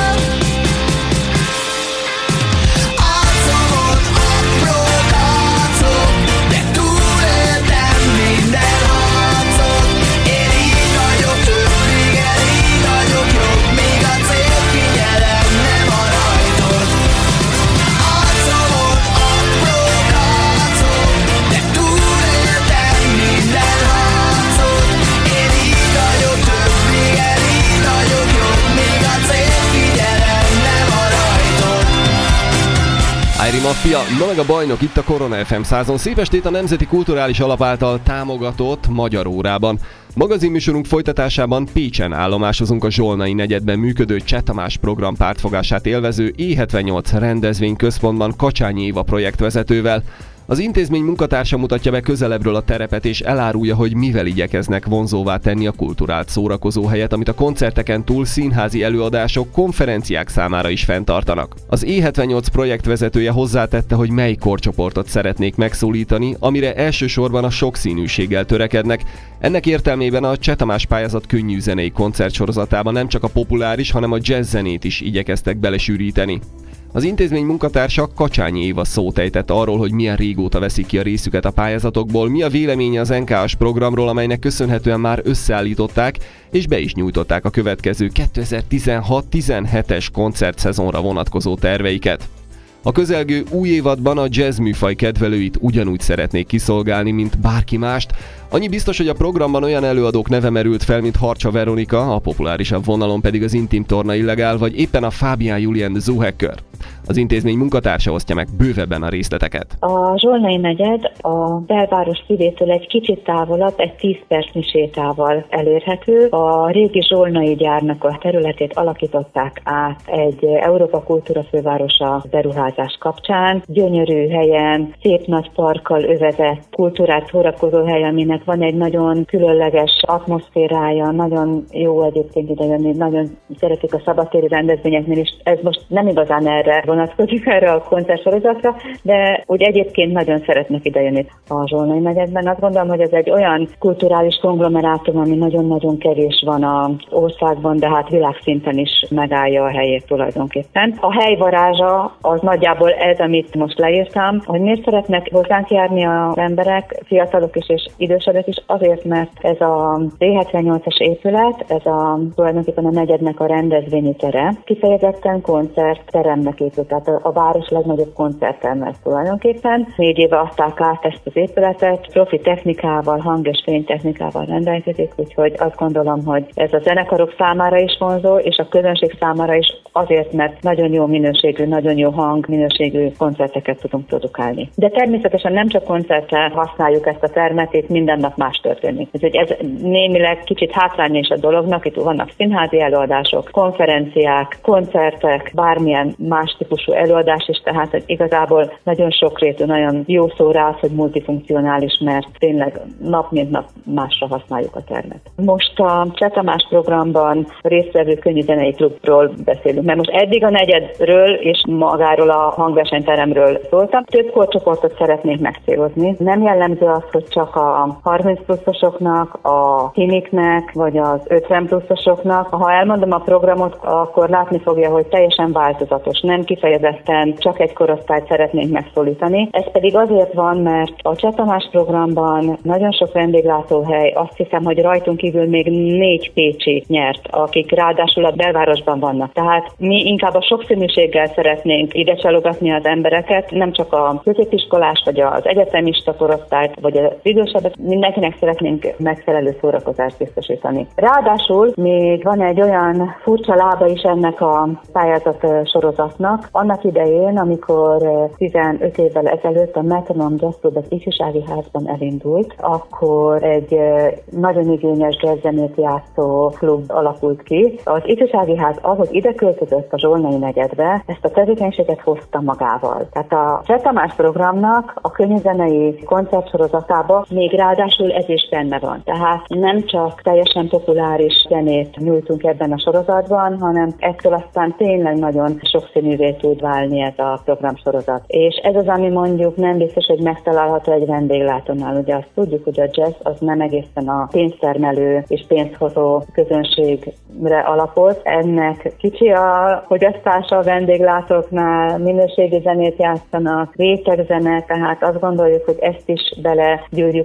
Maffia, na meg a bajnok itt a Korona ef em százon. Szép estét a Nemzeti Kulturális Alap által támogatott Magyar Órában. Magazinműsorunk folytatásában Pécsen állomásozunk a Zsolnai negyedben működő Cseh Tamás program pártfogását élvező é hetvennyolc rendezvényközpontban Kacsányi Éva projektvezetővel. Az intézmény munkatársa mutatja be közelebbről a terepet és elárulja, hogy mivel igyekeznek vonzóvá tenni a kulturált szórakozóhelyet, amit a koncerteken túl színházi előadások, konferenciák számára is fenntartanak. Az é hetvennyolc projektvezetője hozzátette, hogy mely korcsoportot szeretnék megszólítani, amire elsősorban a sokszínűséggel törekednek. Ennek értelmében a Cseh Tamás pályázat könnyű zenei koncertsorozatában nem csak a populáris, hanem a jazz zenét is igyekeztek belesűríteni. Az intézmény munkatársa Kacsányi Éva szót ejtett arról, hogy milyen régóta veszik ki a részüket a pályázatokból, mi a véleménye az en ká es programról, amelynek köszönhetően már összeállították és be is nyújtották a következő kétezer-tizenhat tizenhetes koncertszezonra vonatkozó terveiket. A közelgő új évadban a jazz műfaj kedvelőit ugyanúgy szeretnék kiszolgálni, mint bárki mást. Annyi biztos, hogy a programban olyan előadók neve merült fel, mint Harcsa Veronika, a populárisabb vonalon pedig az Intim Torna Illegál, vagy éppen a Fábián Julien The Zoo Hacker. Az intézmény munkatársa osztja meg bővebben a részleteket. A Zsolnai negyed a belváros szívétől egy kicsit távolabb, egy tíz percnyi sétával elérhető. A régi zsolnai gyárnak a területét alakították át egy Európa Kultúra Fővárosa beruházás kapcsán. Gyönyörű helyen, szép nagy parkkal övezett kultúrát szórakozó hely, aminek van egy nagyon különleges atmoszférája, nagyon jó egyébként idejönni, nagyon szeretik a szabadtéri rendezvényeknél is. Ez most nem igazán erre vonatkozik, erre a koncertsorozatra, de úgy egyébként nagyon szeretnek idejönni a Zsolnai negyedben. Azt gondolom, hogy ez egy olyan kulturális konglomerátum, ami nagyon-nagyon kevés van az országban, de hát világszinten is megállja a helyét tulajdonképpen. A hely varázsa az nagyjából ez, amit most leírtam, hogy miért szeretnek hozzánk járni az emberek, fiatalok is és idősebbek is, azért, mert ez a é hetvennyolcas épület, ez a tulajdonképpen a negyednek a rendezvényi tere, kifejezetten koncertteremnek épült, tehát a, a város legnagyobb koncertterme tulajdonképpen. Négy éve adták át ezt az épületet, profi technikával, hang- és fénytechnikával rendelkezik, úgyhogy azt gondolom, hogy ez a zenekarok számára is vonzó, és a közönség számára is azért, mert nagyon jó minőségű, nagyon jó hang, minőségű koncerteket tudunk produkálni. De természetesen nem csak koncertre használjuk ezt a termet, itt minden nap más történik. Úgyhogy ez némileg kicsit hátránya is a dolognak, itt vannak színházi előadások, konferenciák, koncertek, bármilyen más típusú előadás is, tehát hogy igazából nagyon sokrétű, nagyon jó szó rá az, hogy multifunkcionális, mert tényleg nap mint nap másra használjuk a termet. Most a Cseh Tamás programban résztvevő könnyű zenei klubról beszélünk, mert most eddig a negyedről és magáról a hangversenyteremről szóltam. Több korcsoportot szeretnék megcélozni. Nem jellemző az, hogy csak a harminc pluszosoknak, a tiniknek, vagy az ötven pluszosoknak. Ha elmondom a programot, akkor látni fogja, hogy teljesen változatos. Nem kifejezetten csak egy korosztályt szeretnénk megszólítani. Ez pedig azért van, mert a Cseh Tamás programban nagyon sok vendéglátóhely, azt hiszem, hogy rajtunk kívül még négy pécsi nyert, akik ráadásul a belvárosban vannak. Tehát mi inkább a sokszínűséggel szeretnénk ide csalogatni az embereket, nem csak a középiskolás, vagy az egyetemista korosztályt, vagy az idősebbet, mindenkinek szeretnénk megfelelő szórakozást biztosítani. Ráadásul még van egy olyan furcsa lába is ennek a pályázat sorozatnak. Annak idején, amikor tizenöt évvel ezelőtt a Metronom Jazz Club az ifjúsági házban elindult, akkor egy nagyon igényes jazzzenét játszó klub alakult ki. Az ifjúsági ház, ahogy ide költözött a Zsolnai negyedbe, ezt a tevékenységet hozta magával. Tehát a Cseh Tamás programnak a könnyűzenei koncertsorozatában még ráadásul ez is benne van. Tehát nem csak teljesen populáris zenét nyújtunk ebben a sorozatban, hanem ettől aztán tényleg nagyon sokszínűvé tud válni ez a programsorozat. És ez az, ami mondjuk nem biztos, hogy megtalálható egy vendéglátónál. Ugye azt tudjuk, hogy a jazz az nem egészen a pénztermelő és pénzhozó közönségre alapoz. Ennek kicsi a fogyasztása a vendéglátóknál, minőségi zenét játszanak, rétegzene, tehát azt gondoljuk, hogy ezt is belegyűrjük ebbe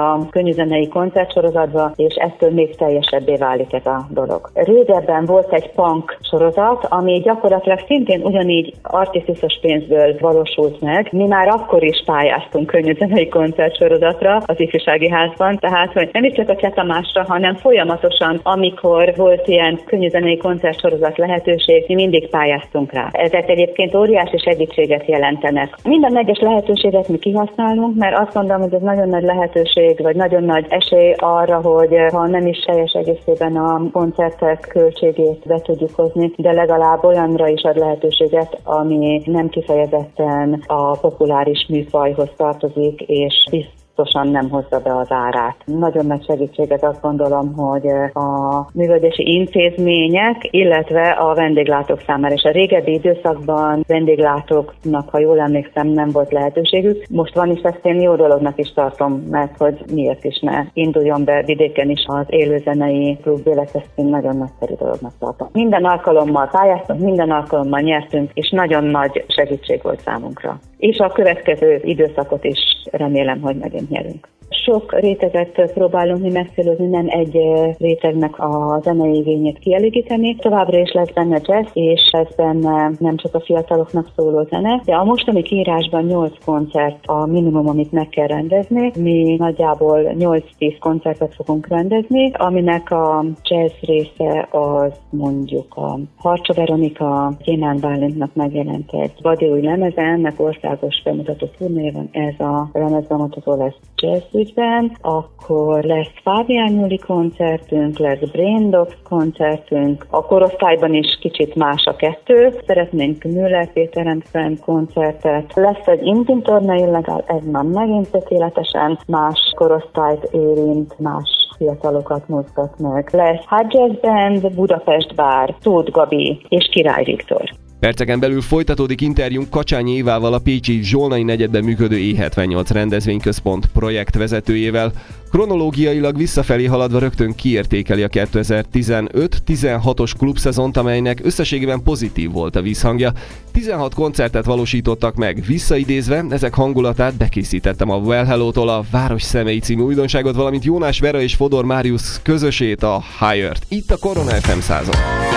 a könnyűzenei koncertsorozatba, és ettől még teljesebbé válik ez a dolog. Régebben volt egy punk sorozat, ami gyakorlatilag szintén ugyanígy artisztusos pénzből valósult meg. Mi már akkor is pályáztunk könnyűzenei koncertsorozatra az ifjúsági házban, tehát hogy nem is csak a Cseh Tamásra, hanem folyamatosan, amikor volt ilyen könnyűzenei koncertsorozat lehetőség, mi mindig pályáztunk rá. Ezek egyébként óriási segítséget jelentenek. Minden egyes lehetőséget mi kihasználunk, mert azt gondolom, hogy ez nagyon nagy lehetőség, vagy nagyon nagy esély arra, hogy ha nem is teljes egészében a koncertek költségét be tudjuk hozni, de legalább olyanra is ad lehetőséget, ami nem kifejezetten a populáris műfajhoz tartozik, és biztosan nem hozza be az árát. Nagyon nagy segítséget azt gondolom, hogy a művelődési intézmények, illetve a vendéglátók számára. És a régebbi időszakban vendéglátóknak, ha jól emlékszem, nem volt lehetőségük. Most van is, ezt én jó dolognak is tartom, mert hogy miért is ne induljon be vidéken is az élőzenei klubélet, ezt én nagyon nagyszerű dolognak tartom. Minden alkalommal pályáztunk, minden alkalommal nyertünk, és nagyon nagy segítség volt számunkra. És a következő időszakot is remélem, hogy megint nyerünk. Sok réteget próbálunk mi megcélozni, nem egy rétegnek a zenei igényét kielégíteni. Továbbra is lesz benne jazz, és ez benne nem csak a fiataloknak szóló zene, de a mostani kiírásban nyolc koncert a minimum, amit meg kell rendezni. Mi nagyjából nyolc-tíz koncertet fogunk rendezni, aminek a jazz része az mondjuk a Harcsa Veronika, Gyémán Bálintnak megjelent egy vadi új lemeze, ennek országos bemutató turnéja van, ez a lemezbemutató lesz jazz ügyben, akkor lesz Fábián Júli koncertünk, lesz Brain Dogs koncertünk, a korosztályban is kicsit más a kettő, szeretnénk Müller Péter and Friend koncertet, lesz egy intim torna illegál, ez már megint tökéletesen más korosztályt érint, más fiatalokat mozgat meg. Lesz Hard Jazz Band, Budapest Bár, Tóth Gabi és Király Viktor. Perceken belül folytatódik interjúnk Kacsányi Évával, a pécsi Zsolnai negyedben működő é hetvennyolc rendezvényközpont projektvezetőjével. Kronológiailag visszafelé haladva rögtön kiértékeli a kétezer-tizenöt-tizenhatos klubszezont, amelynek összességében pozitív volt a visszhangja. tizenhat koncertet valósítottak meg, visszaidézve ezek hangulatát bekészítettem a Well Hello-tól a Város szemei című újdonságot, valamint Jónás Vera és Fodor Máriusz közösét, a Higher-t. Itt a Korona ef em százon.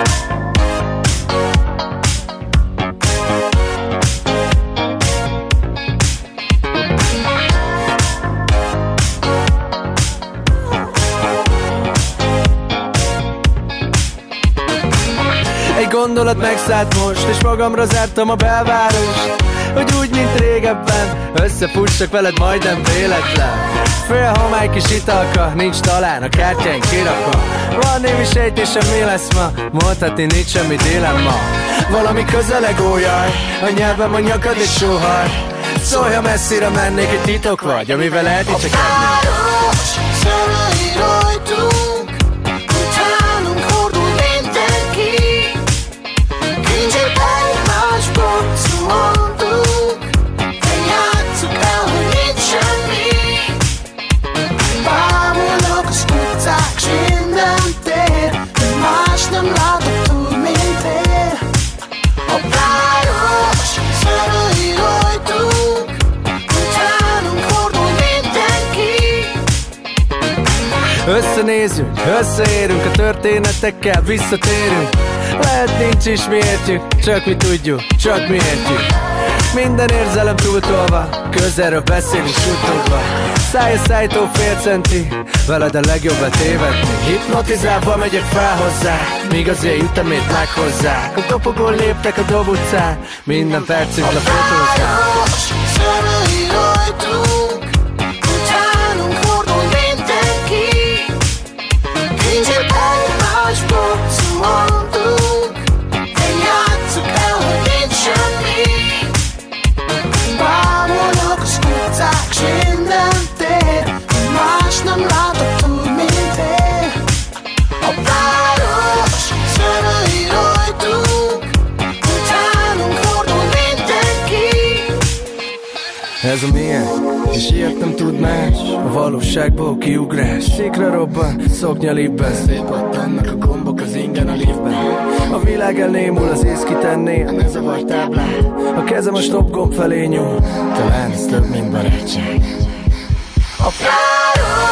Gondolat megszállt most, és magamra zártam a belvárost, hogy úgy, mint régebben, összefussak veled majdnem véletlen. Fél homály kis italka, nincs talán a kártyáink kirakva. Van némi sejtésem, mi lesz ma, mondhatni nincs semmi dilemma. Valami közeleg ójaj, a nyelvem a nyakad és sóhaj. Szólj, ha messzire mennék, egy titok vagy, amivel lehet dicsekedni. A város szemei rajtunk, utánunk hordul mindenki. Kincsét egymásból szóltunk, de játsszuk el, hogy nincs semmi. Bámulnak az utcák, s minden tér, de más nem látok túl, mint én. A város szemei rajtunk, utánunk hordul mindenki. Összenézünk, összeérünk a történetekkel, visszatérünk. Lehet nincs is mi értjük, csak mi tudjuk, csak mi értjük. Minden érzelem túltolva, közelről beszélünk suttogva. Száj a szájtó fél centi, veled a legjobb letévedni. Hipnotizálva megyek fel hozzá, míg az éj ütemét meghozzák. A kopogón léptek a Dob utcán, minden percünk lefotózzák. A város szemei rajtunk, utánunk hordul mindenki. Kincsét egymásból szóltunk, de játsszuk el, hogy nincs semmi. Bámulnak az utcák, s minden tér, más nem látok túl, mint én. A város szemei rajtunk, utánunk hordul mindenki. Ez a milyen, és ilyet nem tud más, a valóságból kiugrás. Szikra robban, szoknya libben, szétpattannak a gombok az ingen a liftben. A világ elnémul, az ész kitenné a ne zavar táblán. A kezem a stop gomb felé nyúl, talán ez több, mint barátság. A város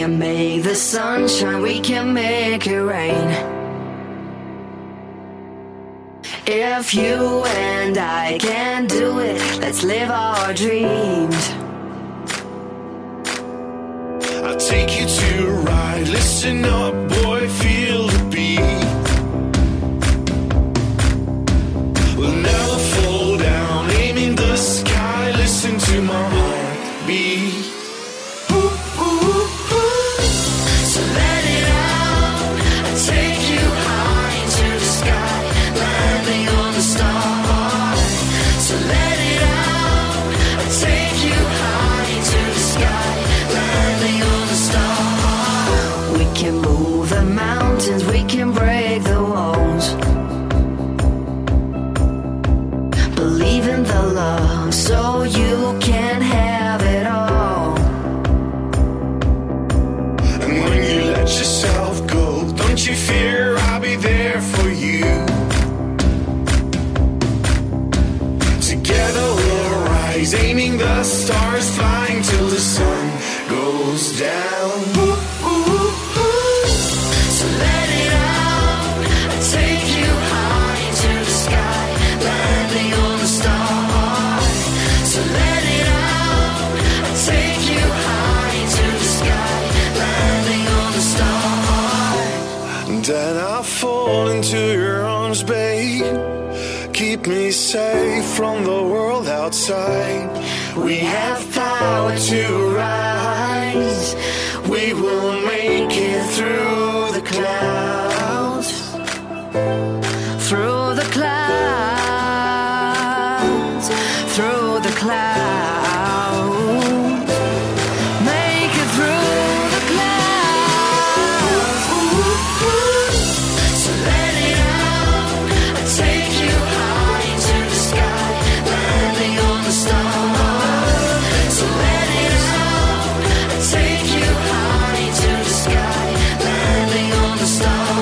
can make the sunshine, we can make it rain. If you and I can do it, let's live our dreams. I'll take you to a ride, listen up boy, feel the beat. We'll never fall down, aiming the sky, listen to my heart beat. Ooh, ooh, ooh. So let it out, I'll take you high into the sky, landing on the stars. So let it out, I'll take you high into the sky, landing on the stars. We can move the mountains, we can break the walls. Believe in the love so you can have it all. And when you let yourself go, don't you fear, I'll be there for you. Together we'll rise, aiming the stars, flying till the sun goes down. Ooh, ooh, ooh. So let it out, I'll take you high into the sky, landing on the stars. So let it out, I'll take you high into the sky, landing on the stars. And then I'll fall into your arms, babe. Keep me safe from the world outside. We have power to rise. We will make it through the clouds. Through the clouds. Through the clouds. Make it through the clouds. So let it out. I'll take you high into the sky, landing on the stars. So let it out. I'll take you high into the sky, landing on the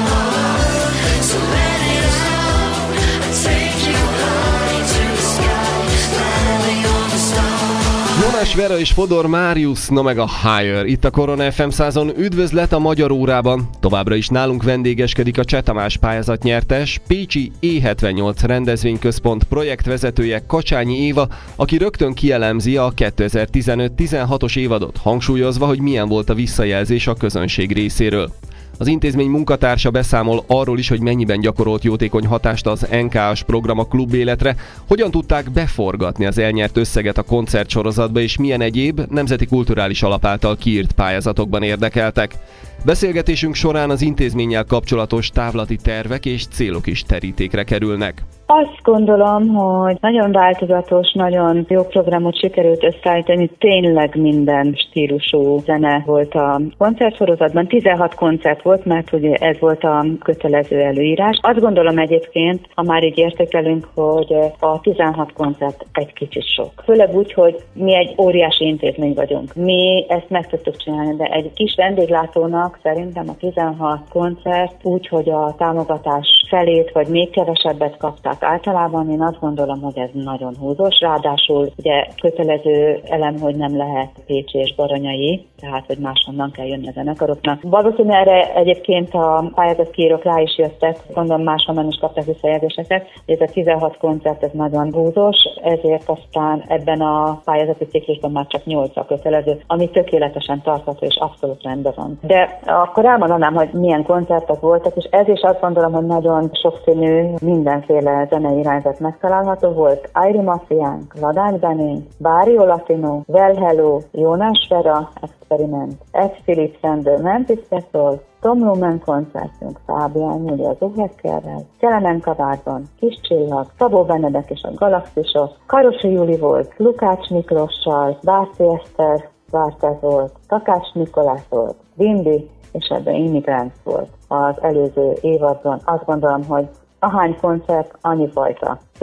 stars. So let it out. I'll take you high into the sky, landing on the stars. Jónás Vera és Fodor Marius, no meg a Higher. Itt a Korona ef em százon üdvözlet a Magyar Órában. Továbbra is nálunk vendégeskedik a Cseh Tamás pályázatnyertes, pécsi é hetvennyolc rendezvényközpont projektvezetője Kacsányi Éva, aki rögtön kielemzi a kétezer-tizenöt tizenhatos évadot, hangsúlyozva, hogy milyen volt a visszajelzés a közönség részéről. Az intézmény munkatársa beszámol arról is, hogy mennyiben gyakorolt jótékony hatást az en ká es program a klub életre, hogyan tudták beforgatni az elnyert összeget a koncertsorozatba, és milyen egyéb nemzeti kulturális alap által kiírt pályázatokban érdekeltek. Beszélgetésünk során az intézménnyel kapcsolatos távlati tervek és célok is terítékre kerülnek. Azt gondolom, hogy nagyon változatos, nagyon jó programot sikerült összeállítani, tényleg minden stílusú zene volt a koncertsorozatban. tizenhat koncert volt, mert ugye ez volt a kötelező előírás. Azt gondolom egyébként, ha már így értékelünk, hogy a tizenhat koncert egy kicsit sok. Főleg úgy, hogy mi egy óriási intézmény vagyunk. Mi ezt meg tudtuk csinálni, de egy kis vendéglátónak szerintem a tizenhat koncert úgy, hogy a támogatás felét vagy még kevesebbet kapták. Általában én azt gondolom, hogy ez nagyon húzós, ráadásul ugye kötelező elem, hogy nem lehet pécsi és baranyai, tehát hogy máshonnan kell jönni a zenekaroknak. Valószínűleg erre egyébként a pályázatkírók rá is jöttek, gondolom máshonnan is kaptak visszajelzéseket, hogy ez a tizenhat koncert ez nagyon húzós, ezért aztán ebben a pályázati ciklusban már csak nyolc a kötelező, ami tökéletesen tartható és abszolút rendben van. De akkor elmondanám, hogy milyen koncertek voltak, és ez is azt gondolom, hogy nagyon sokszínű, mindenféle zenei irányzat megtalálható volt. Airi Mafiánk, Ladány Benénk, Bário Latino, Well Hello, Jónás Vera, Experiment, Ed Phillips and the Memphis Petrol, Tom Lumen koncertünk, Fábián Júli az Uhekkerrel, Kelemen Kabárban, Kis Csillag, Szabó Benedek és a Galaxisok, Karosi Júli volt, Lukács Miklossal, Bárci Eszter, Vártez volt, Takács Nikolás volt, Bindi, és ebben Immigrants volt az előző évadban. Azt gondolom, hogy ahány koncert, annyi fajta zene.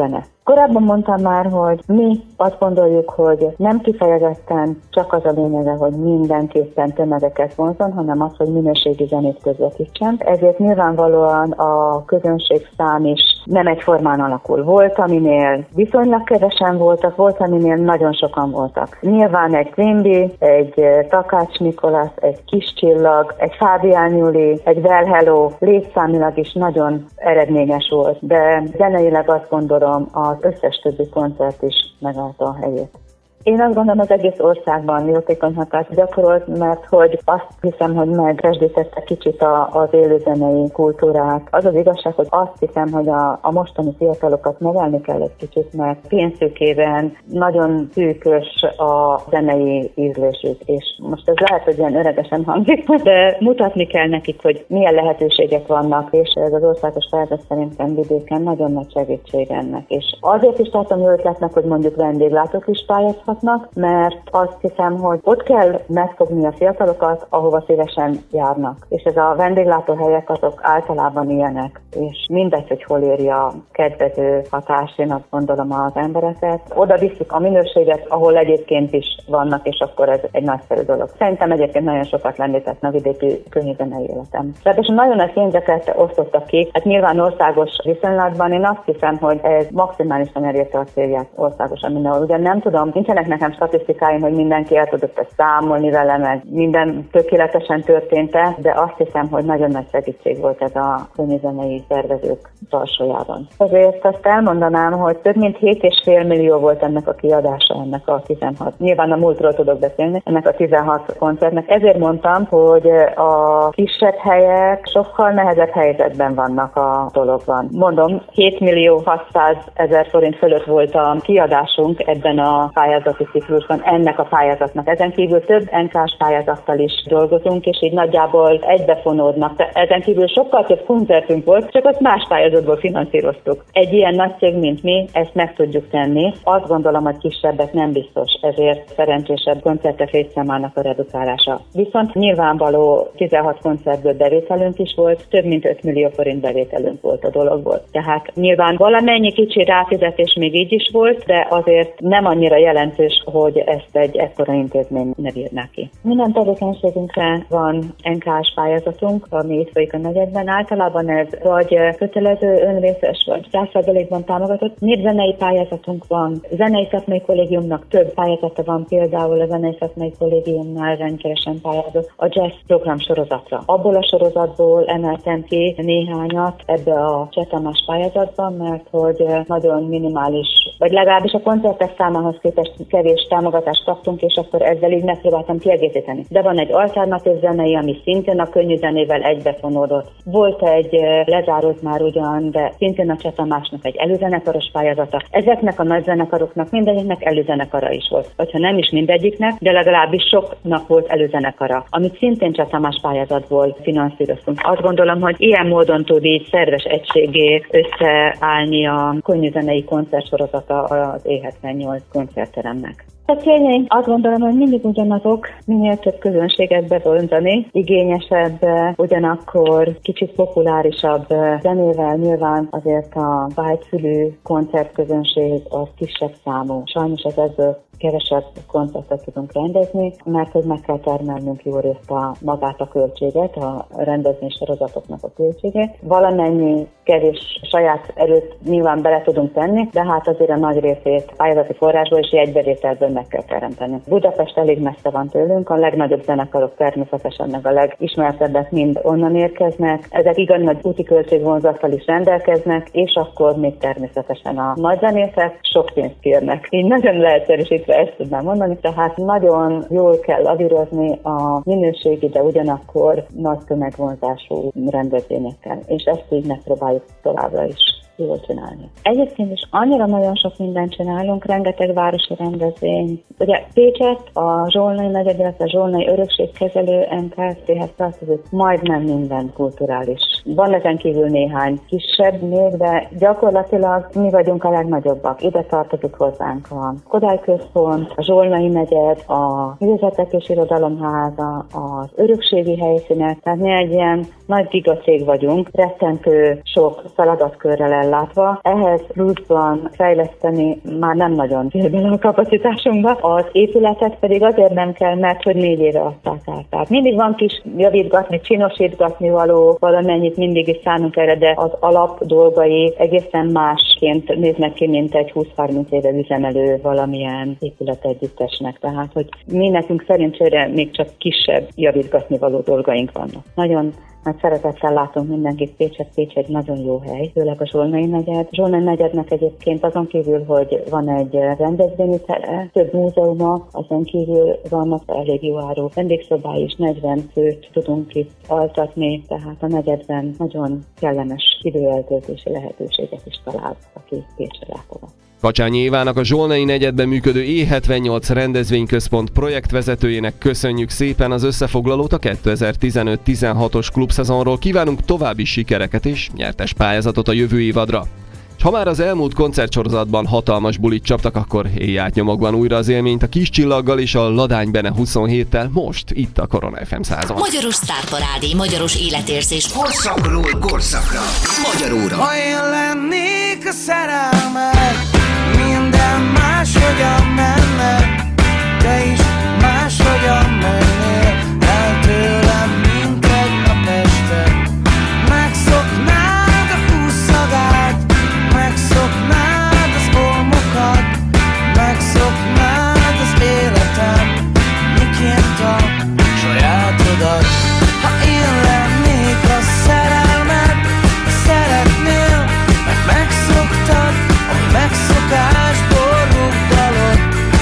Korábban mondtam már, hogy mi azt gondoljuk, hogy nem kifejezetten csak az a lényege, hogy mindenképpen tömegeket vonzon, hanem az, hogy minőségi zenét közvetítsen. Ezért nyilvánvalóan a közönség szám is nem egyformán alakul. Volt, aminél viszonylag kevesen voltak, volt, aminél nagyon sokan voltak. Nyilván egy Quimby, egy Takács Nikolasz, egy Kis Csillag, egy Fábián Juli, egy Well Hello létszámilag is nagyon eredményes volt, de zeneileg azt gondolom, az összes többi koncert is megállta a helyét. Én azt gondolom, az egész országban jótékony hatást gyakorolt, mert hogy azt hiszem, hogy megresdítette kicsit a, az élőzenei kultúrát. Az az igazság, hogy azt hiszem, hogy a, a mostani fiatalokat megállni kell egy kicsit, mert pénzszűkében nagyon szűkös a zenei ízlésük, és most ez lehet, hogy ilyen öregesen hangzik, de mutatni kell nekik, hogy milyen lehetőségek vannak, és ez az országos pályázat szerintem vidéken nagyon nagy segítség ennek. És azért is tartom jó ötletnek, hogy mondjuk vendéglátók is pályázhat, mert azt hiszem, hogy ott kell megfogni a fiatalokat, ahova szívesen járnak. És ez a vendéglátóhelyek azok általában ilyenek, és mindegy, hogy hol éri a kedvező hatás, én azt gondolom az embereket. Oda visszük a minőséget, ahol egyébként is vannak, és akkor ez egy nagyszerű dolog. Szerintem egyébként nagyon sokat lendítetne a vidéki könnyűzenei életem. Ráadásul nagyon nagy pénzeket osztottak ki, hát nyilván országos viszonylatban én azt hiszem, hogy ez maximálisan elérte a célját országosan mindenhol. Ugye nem tudom, nincsenek nekem statisztikáim, hogy mindenki el tudott ezt számolni vele, meg minden tökéletesen történt-e, de azt hiszem, hogy nagyon nagy segítség volt ez a könnyűzenei szervezők tarsolyában. Azért azt elmondanám, hogy több mint hét és fél millió volt ennek a kiadása, ennek a tizenhat. Nyilván a múltról tudok beszélni, ennek a tizenhat koncertnek. Ezért mondtam, hogy a kisebb helyek sokkal nehezebb helyzetben vannak a dologban. Mondom, hét millió hatszáz ezer forint fölött volt a kiadásunk ebben a pályázati ciklusban, ennek a pályázatnak. Ezen kívül több en ká-s pályázattal is dolgozunk, és így nagyjából egybefonódnak. Ezen kívül sokkal több koncertünk volt, csak azt más pályázatból finanszíroztuk. Egy ilyen nagy cég, mint mi, ezt meg tudjuk tenni. Azt gondolom, hogy kisebbek nem biztos, ezért szerencsésebb koncertek létszámának a redukálása. Viszont nyilvánvaló tizenhat koncertből bevételünk is volt, több mint öt millió forint bevételünk volt a dologból. Tehát nyilván valamennyi kicsi ráfizetés még így is volt, de azért nem annyira jelentős, hogy ezt egy ekkora intézmény ne bírná ki. Minden tevékenységünkre van en ká-s pályázatunk, ami itt folyik a negyedben. Általában ez vagy kötelező, önrészes, vagy száz százalékban támogatott. Népzenei pályázatunk van. Zenei szakmai kollégiumnak több pályázata van, például a zenei szakmai kollégiumnál rendszeresen pályázott a jazz program sorozatra. Abból a sorozatból emeltem ki néhányat ebbe a Cseh Tamás pályázatban, mert hogy nagyon minimális, vagy legalábbis a koncertek számához képest kevés támogatást kaptunk, és akkor ezzel így megpróbáltam kiegészíteni. De van egy alternatív zenei, ami szintén a könnyű zenével egybefonódott. Volt egy lezárult már ugyan, de szintén a Cseh Tamásnak egy előzenekaros pályázata. Ezeknek a nagy zenekaroknak mindegyiknek előzenekara is volt. Vagy ha nem is mindegyiknek, de legalábbis soknak volt előzenekara, amit szintén Cseh Tamás pályázatból finanszíroztunk. Azt gondolom, hogy ilyen módon tud így szerves egységé összeállni a könnyű zenei koncertsorozata az é hetvennyolc koncertteremnek. A céljaink azt gondolom, hogy mindig ugyanazok, minél több közönséget bevonzani, igényesebb, ugyanakkor kicsit populárisabb zenével. Nyilván azért a vágyfülű koncertközönség az kisebb számú. Sajnos az ebből kevesebb koncertet tudunk rendezni, mert hogy meg kell termelnünk jó részt a magát a költséget, a rendezvény sorozatoknak a költségét. Valamennyi kevés saját erőt nyilván bele tudunk tenni, de hát azért a nagy részét pályázati forrásból és jegybevételből meg kell teremteni. Budapest elég messze van tőlünk, a legnagyobb zenekarok természetesen meg a legismertebbek mind onnan érkeznek. Ezek igen nagy úti költségvonzattal is rendelkeznek, és akkor még természetesen a nagy zenészek sok pénzt kérnek. Így nagyon leegyszerűsítve ezt tudnám mondani, tehát nagyon jól kell lavírozni a minőségi, de ugyanakkor nagy tömegvonzású rendezvényekkel, és ezt így megpróbáljuk továbbra is jól csinálni. Egyébként is annyira nagyon sok mindent csinálunk, rengeteg városi rendezvény. Ugye Pécset, a Zsolnai negyed, illetve a Zsolnai örökségkezelő en ká es zé-hez tartozik majdnem minden kulturális. Van ezen kívül néhány kisebb még, de gyakorlatilag mi vagyunk a legnagyobbak. Ide tartozik hozzánk a Kodály Központ, a Zsolnai negyed, a Művészetek és Irodalomháza, az örökségi helyszínek, tehát mi egy ilyen nagy gigacég vagyunk, rettentő sok feladatkörrel ellátva. Ehhez pluszban fejleszteni már nem nagyon fér bele a kapacitásunkba. Az épületet pedig azért nem kell, mert hogy négy éve adták át. Tehát mindig van kis javítgatni, csinosítgatni való, valamennyit mindig is szánunk erre, de az alap dolgai egészen másként néznek ki, mint egy húsz-harminc éve üzemelő valamilyen épületegyüttesnek. Tehát, hogy mi nekünk szerencsére még csak kisebb javítgatni való dolgaink vannak. Nagyon nagy szeretettel látunk mindenkit Pécset. Pécs egy nagyon jó hely, főleg a Zsolnai negyed. Zsolnai negyednek egyébként azon kívül, hogy van egy rendezvényi tere, több múzeuma, azon kívül vannak elég jó áru vendégszobái is, negyven főt tudunk itt altatni, tehát a negyedben nagyon kellemes időeltöltési lehetőséget is talál, aki Pécsre látogat. Kacsányi Évának, a Zsolnai negyedben működő é hetvennyolc rendezvényközpont projektvezetőjének köszönjük szépen az összefoglalót a kétezer-tizenöt tizenhatos klubszezonról. Kívánunk további sikereket és nyertes pályázatot a jövő évadra. És ha már az elmúlt koncertsorozatban hatalmas bulit csaptak, akkor élj át nyomokban újra az élményt a Kis Csillaggal és a Ladány Bene huszonhéttel, most itt a Korona ef em százon. Magyaros sztárparádé, magyaros életérzés. Korszakról korszakra. Magyaróra. Ha én lennék a szerelmed, minden máshogyan menne, te is máshogyan mennél el tőlem, mint egy nap este. Megszoknád a húszszagát, megszoknád az olmokat, megszoknád az életem, miként a sajátodat. Ha én lennék a szerelmed, szeretnél, mert megszoktad, a megszokásból rúgdalod.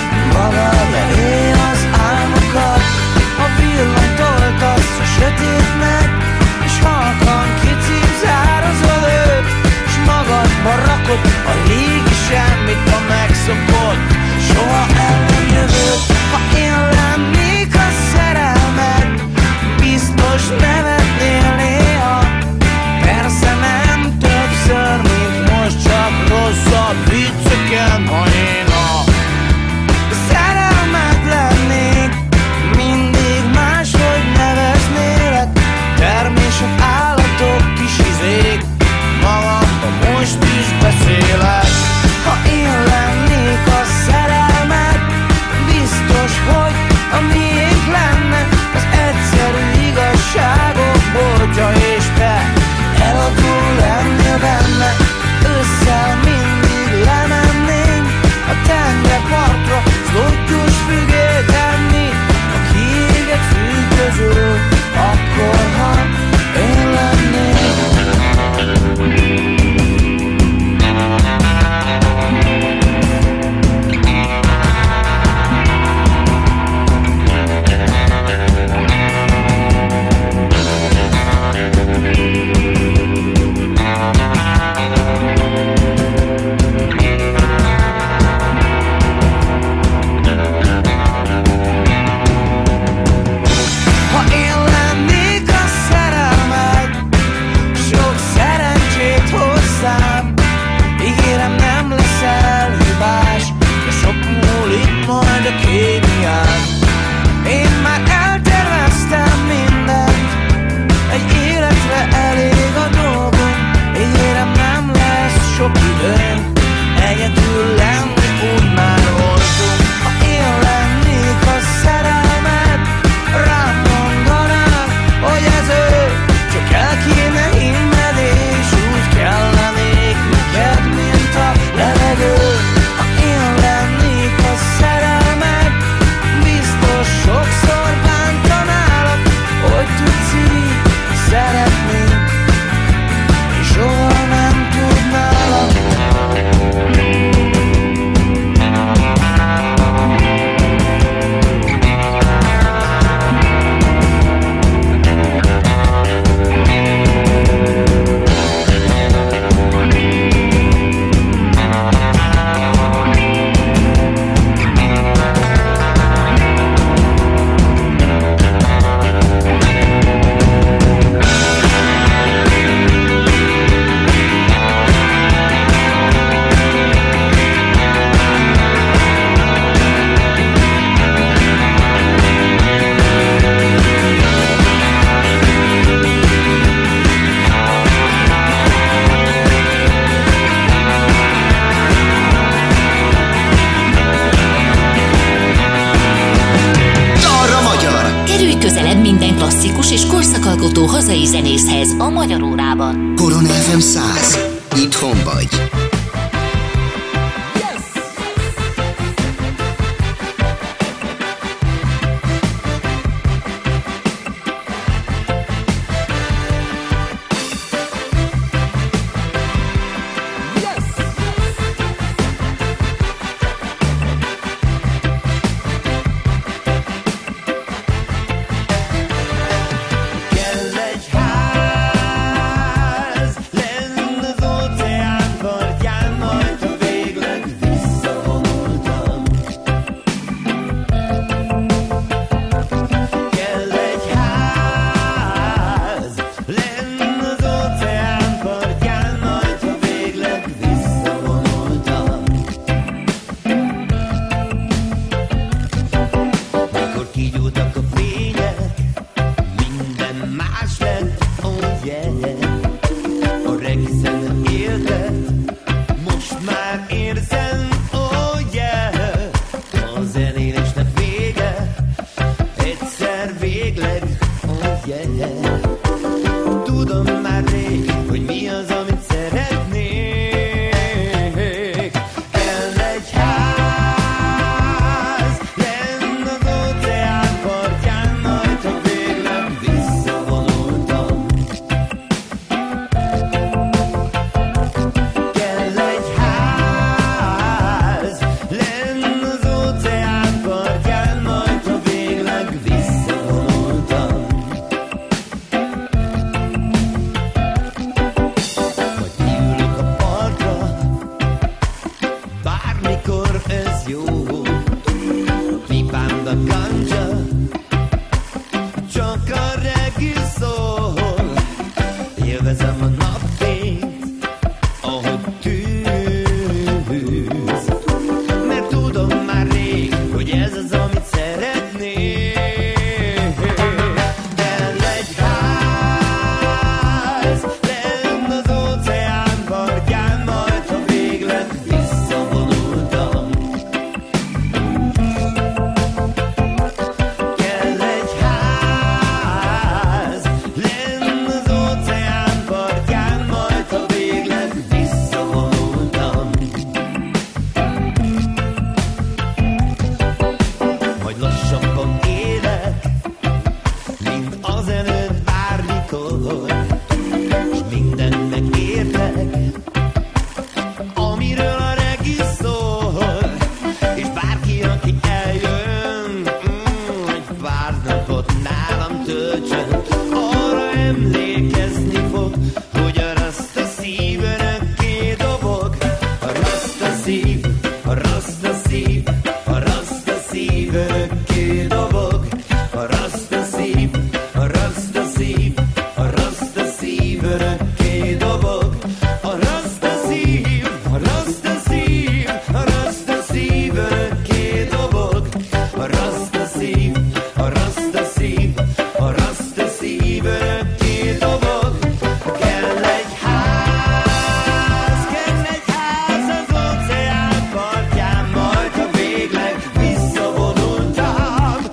Neked minden klasszikus és korszakalkotó hazai zenészhez a Magyar Órában. Korona ef em száz. Itthon vagy. Visszavonultam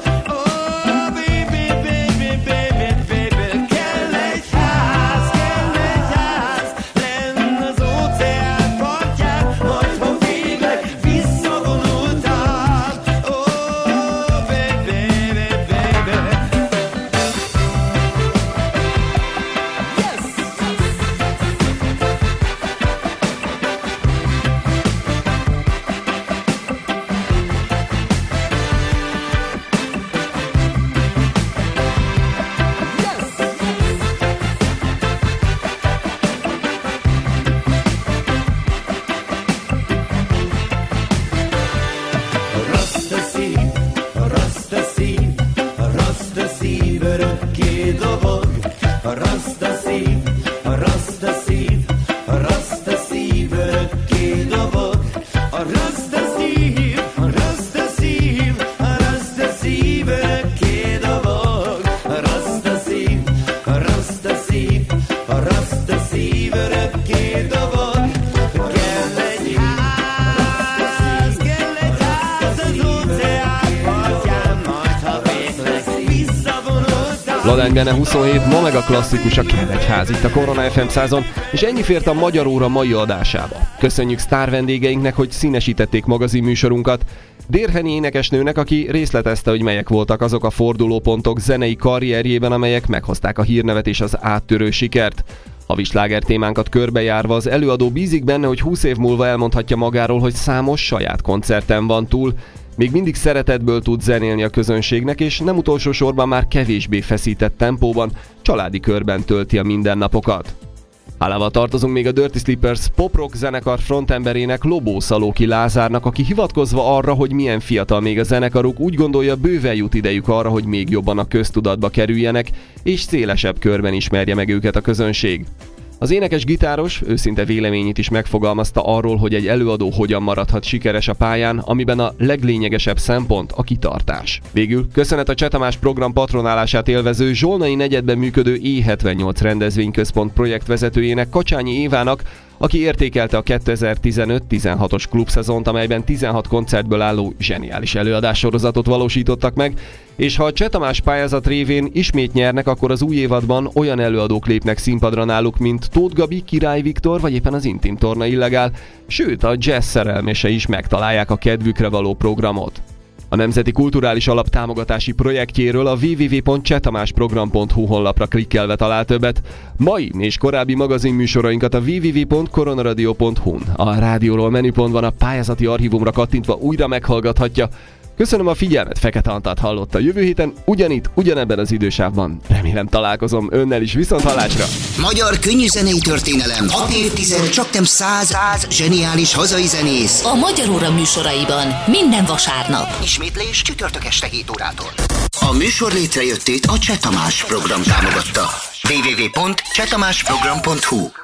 Ladány Bene huszonhét, ma meg a klasszikus a Keregyház itt a Korona ef em százon, és ennyi fért a Magyar Óra mai adásába. Köszönjük sztár vendégeinknek, hogy színesítették magazinműsorunkat. Dérheni énekesnőnek, aki részletezte, hogy melyek voltak azok a fordulópontok zenei karrierjében, amelyek meghozták a hírnevet és az áttörő sikert. Havi sláger témánkat körbejárva az előadó bízik benne, hogy húsz év múlva elmondhatja magáról, hogy számos saját koncerten van túl. Még mindig szeretetből tud zenélni a közönségnek, és nem utolsó sorban már kevésbé feszített tempóban, családi körben tölti a mindennapokat. Hálával tartozunk még a Dirty Slippers pop-rock zenekar frontemberének, Lobó Szalóki Lázárnak, aki hivatkozva arra, hogy milyen fiatal még a zenekaruk, úgy gondolja, bőven jut idejük arra, hogy még jobban a köztudatba kerüljenek, és szélesebb körben ismerje meg őket a közönség. Az énekes gitáros őszinte véleményét is megfogalmazta arról, hogy egy előadó hogyan maradhat sikeres a pályán, amiben a leglényegesebb szempont a kitartás. Végül köszönet a Cseh Tamás program patronálását élvező Zsolnai negyedben működő é hetvennyolc rendezvényközpont projektvezetőjének, Kacsányi Évának, aki értékelte a kétezer-tizenöt tizenhatos klubszezont, amelyben tizenhat koncertből álló zseniális előadássorozatot valósítottak meg, és ha a Cseh Tamás pályázat révén ismét nyernek, akkor az új évadban olyan előadók lépnek színpadra náluk, mint Tóth Gabi, Király Viktor, vagy éppen az Intim Torna Illegál, sőt a jazz szerelmesei is megtalálják a kedvükre való programot. A Nemzeti Kulturális Alap támogatási projektjéről a double-u double-u double-u pont csetamásprogram pont hu honlapra klikkelve talál többet. Mai és korábbi magazinműsorainkat a double-u double-u double-u pont koronaradio pont hu-n, a rádióról menüpontban a pályázati archívumra kattintva újra meghallgathatja. Köszönöm a figyelmet, Fekete Antalt hallotta. Jövő héten ugyanitt, ugyanebben az idősávban. Remélem találkozom önnel is, viszont hallásra! Magyar könnyűzenei történelem. hat évtized, csak nem száz, száz zseniális hazai zenész. A Magyar Óra műsoraiban minden vasárnap. Ismétlés csütörtök este hét órától. A műsor létrejöttét a Cseh Tamás program támogatta. double-u double-u double-u pont csetamásprogram pont hu